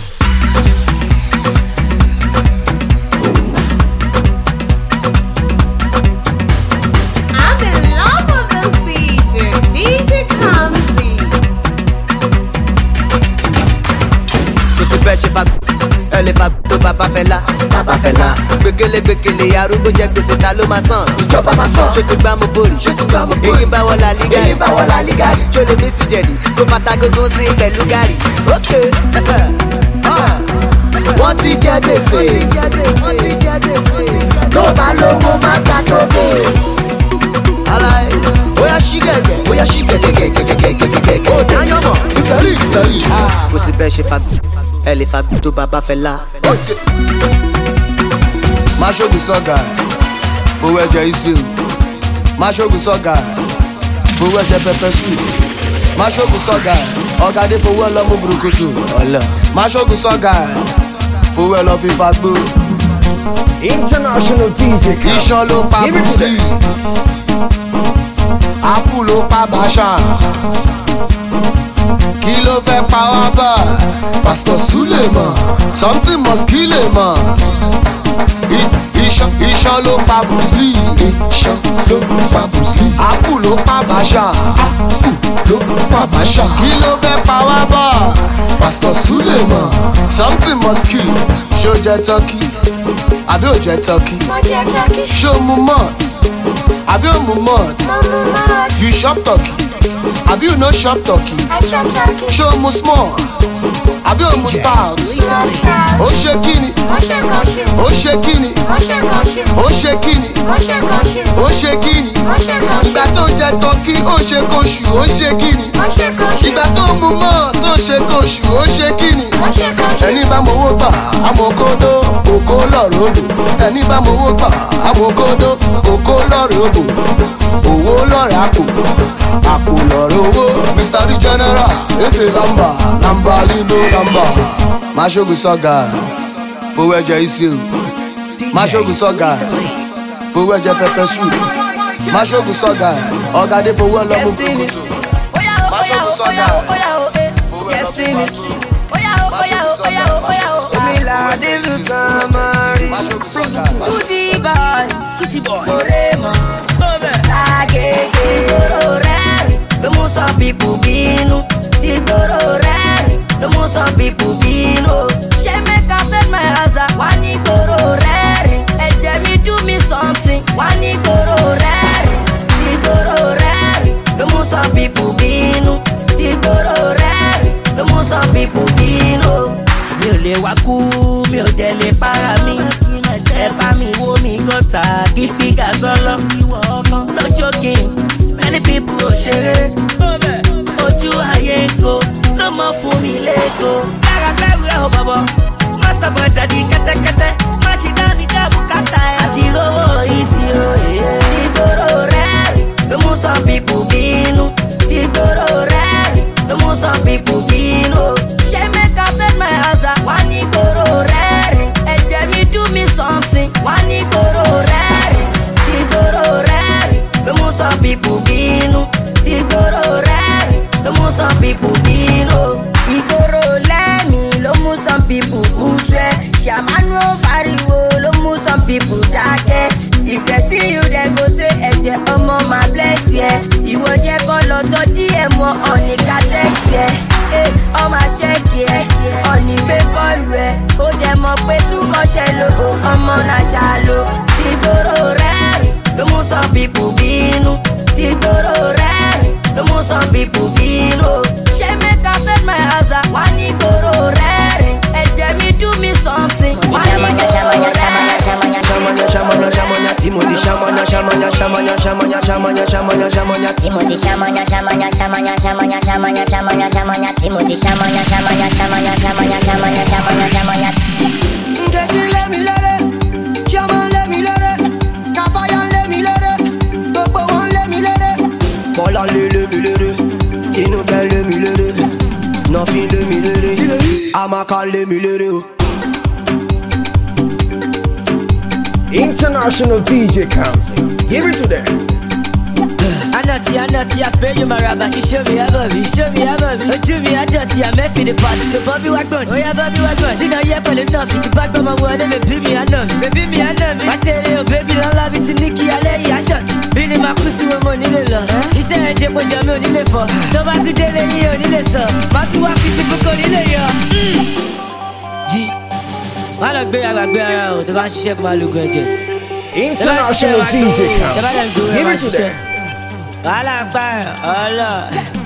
I'm in love with this D J. D J Kamsi. Pussy belle, she fat. Elle est fat, tout papa fait là. Papa fait là. Gbekele gbekele arúgbó jẹ gbèsè ta ló máa san. Ìjọba máa san. Ṣé o ti gbá mo borí? Ṣé o ti gbá mo borí? Èyí ń bá wọlá lígàrí. Èyí ń bá wọlá lígàrí. Ṣé o lè mí sí jẹ̀lì? Kó fata gógó sí pẹ̀lú gàrí. Okay. Wọ́n ti jẹ gbèsè. Wọ́n ti jẹ gbèsè. Tó bá lówó má gbà tó dé. Alaye, oya ṣí gẹ̀gẹ̀. Oya ṣí gẹ̀gẹ̀gẹ̀gẹ̀gẹ̀gẹ̀gẹ̀. Ó dá yọ̀mọ̀. Ìsẹ̀rí ìsẹ̀rí. Pussy belle, she fat. Elle est fat, tout papa fait là. Máṣogun sọ́gà, owó ẹ̀jẹ̀ ìṣe o. Máṣogun sọ́gà, owó ẹ̀jẹ̀ pẹpẹ sùn. Máṣogun sọ́gà, ọ̀gádé fowó ẹ̀ lọ́mú burúkutu. Máṣogun sọ́gà, fowó ẹ̀ lọ́ fi fagbó. International D J Kamsi. Iṣan ló pa bùsùlì, ápù ló pa bàṣà. Kí ló fẹ́ pa wá bá? Pastor Suleiman, something must kill him. Iṣan iṣan ló pa Bruce Lee. Iṣan ló pa Bruce Lee. Ápù ló pa Bàṣà. Ápù ló pa Bàṣà. Kí ló fẹ́ pa wá bá? Pastor Suleiman, something must kill. Ṣé o jẹ turkey? Àbí o jẹ turkey? Mo jẹ turkey. Ṣé o mu malt? Àbí o mu malt? Mo mu malt. You chop turkey? Àbí you no chop turkey? I chop turkey. Ṣé o mu small? Àbí o mu stout? No stout. Ó ṣe kíni? Ó ṣe kọ́ṣù. Ó ṣe kíni? Ó ṣe kọ́ṣù. Ó ṣe kíni? Ó ṣe kọ́ṣù. Ó ṣe kíni? Ó ṣe kọ́ṣù. Ìgbà tó jẹ tọ́kí ó ṣe kóṣù ó ṣe kíni? Ó ṣe kọ́ṣù. Ìgbà tó mu mọ́ tó ṣe kóṣù ó ṣe kíni? Ó ṣe kọ́ṣù. Ẹni bá mowó gbà amòkódó òkó lọ́rọ̀ odò. Ẹni bá mowó gbà amòkódó òkó lọ́rọ̀ odò. Owó lọ́rọ̀ àpò àpò lọ́rọ̀ owó. Mister The General efe lamba lamba lindo lamba. Máṣogun sọ́gà fowó ẹ̀jẹ̀ ìṣe o. Máṣogun sọ́gà fowó ẹ̀jẹ̀ pẹpẹ sùn. Máṣogun sọ́gà ọ̀gádé fowó ẹ̀ lọ́mú kúkútù. Máṣogun sọ́gà fowó ẹ̀ lọ́mú kúkútù. Tutti boy, tutti boy. Ìgboro rẹ̀ ló mú some people bínú. Ìgboro rẹ̀ ló mú some people bínú. Ṣé make I set my house up? Wá ní ìgboro rẹ̀ rìn. Ẹ̀jẹ̀ mi do me something. Wá ní ìgboro rẹ̀ rìn. Ìgboro rẹ̀ rìn ló mú some people bínú. Ìgboro rẹ̀ rìn ló mú some people bínú. Mi ò lè wá kú, mi ò dẹ̀ lè para mi. Ẹ bá mi wo mi gọ́ta kí fígà sọ́lọ́. No joking, many people ò ṣeré. Ojú ayé ń go, no ọmọ fún mi lẹ́kọ̀ọ́. Lára bẹ́rù ẹ̀ ò bọ̀bọ̀, má sọ̀bọ̀ dàdí kẹ́tẹ́kẹ́tẹ́, má ṣe dá mi dá bùkátà ẹ̀. Àti owó ìsì òye. Ìgboro rẹ̀ ló mú some people bínú. Ìgboro rẹ̀ ló mú some people bínú. Ṣé make I set my house up? Wá ní ìgboro rẹ̀ rìn. Ẹ̀jẹ̀ mi do me something. Wá ní ìgboro rẹ̀ rìn. Ìgboro rẹ̀ rìn ló mú some people bínú. Ìgboro rẹ̀ rìn ló mú some people bínú. Ìgboro lẹ́mí ló mú some people bútu ẹ̀. Ṣàmánú fariwo ló mú some people dákẹ́. If they see you then go say ẹ̀jẹ̀ ọmọ máa bless yẹ. Ìwọ jẹ́ kọ́ lọ tọ́ díẹ̀ mọ́ ọ̀nì cadex yẹ. Ọmọ àṣẹ́kì ẹ̀ ọ̀nì gbé bọ́ọ̀lù ẹ̀. Ó jẹ́ mọ̀ pé túbọ̀ ṣe lo ọmọ náà ṣàlò. Ìgboro rẹ̀ rìn ló mú some people bínú. Ìgboro rẹ̀ rìn ló mú some people bínú. Ṣé make I set my house up? Wá ní ìgboro rẹ̀ rìn. Ẹ̀jẹ̀ mi do me something. Wá ní ìgboro rẹ̀ rìn. Shamanya, shamanya, shamanya, Timothy, shamanya, shamanya, shamanya, shamanya, shamanya, shamanya, shamanya, Timothy, shamanya, shamanya, shamanya, shamanya, shamanya, shamanya, shamanya, Timothy, shamanya, shamanya, shamanya, shamanya, shamanya, shamanya, shamanya. Nkechi let me let it, Shaman let me let it, Kafaya let me let it, Gbogbo wọn let me let it, Bola le let me let it, Tinuke let me let it, Nothing let me let it, Amaka let me let it. International D J Kamsi, give it to them. Anati, Anati, I spare you my rubber. She show me a baby, she show me a baby. Oh, do me a dirty, I'm messy the party. So Bobby Wagon, oh yeah, Bobby Wagon. She know you're calling enough. It's back on my word, and baby me, I know me. Baby me, I know me. I say, oh baby, don't love it to Nikki, I lay you a shot. Billy Marcus, you money the law. He said, Jay, what you're on the for. So back to Jelly, on the sir. Matu Wafi, people call it later. G. I like beer, I like beer out. The man chef, my look at you. International D J Kamsi, give it to them. I like beer, Allah.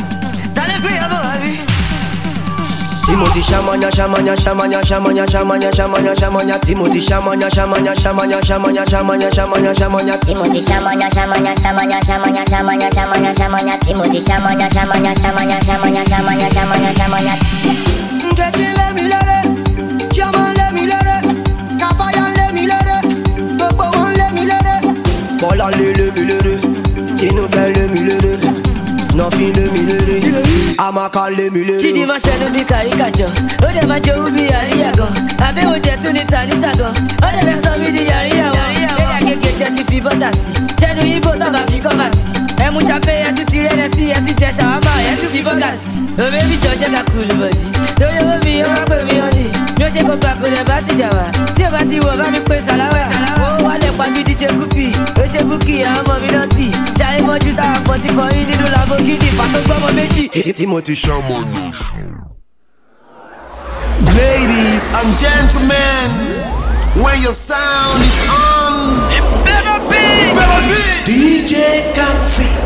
Timothy shamanya, shamanya, shamanya, shamanya, shamanya, shamanya, shamanya, Timothy shamanya, shamanya, shamanya, shamanya, shamanya, shamanya, shamanya, Timothy shamanya, shamanya, shamanya, shamanya, shamanya, shamanya, shamanya, Timothy shamanya, shamanya, shamanya, shamanya, shamanya, shamanya, shamanya. Nkechi let me let it, Shaman let me let it, Kafaya let me let it, Gbogbo wọn let me let it, Bola le let me let it, Tinuke let me let it, Nothing let me let it, Amaka let me let it. Chidi ma ṣẹnu bí kàríkàjọ, ó dẹ̀ máa jowú bí àríyàgọ̀, àbẹ̀wò jẹ̀ tún ní tànítàgọ̀, ó dẹ̀ fẹ́ sọ mí di àríyàwọ̀, ẹ̀dá kéèké ṣe ti fi bọ́tà sí, ṣẹ́nu ibo tábà fi kọ́mà sí, ẹ̀mú champagne ẹ̀ tún ti rẹ́lẹ̀ sí, ẹ̀ tún jẹ ṣàwámà, ẹ̀ tún fi bọ́gà sí, òbí mi jọ jẹ́ ká kúlù bọ̀dì, torí owó mi ó máa pè mí ọ́nì, mi ó ṣe kó gbà kó lẹ̀ bá ti jà wá, tí ò bá ti wọ̀ bá mi pé sàláwà, owó wálẹ̀ pa bí díje kúpì, ó ṣe búkì àwọn ọmọ mi lọ́tì, ṣayé mọ́jú táwọn fọ́tí fọ́yín nínú Lamborghini pàtó gbọ́mọ méjì. Timothy Shaman. Ladies and gentlemen, when your sound is on, it better be, it better be D J Kamsi.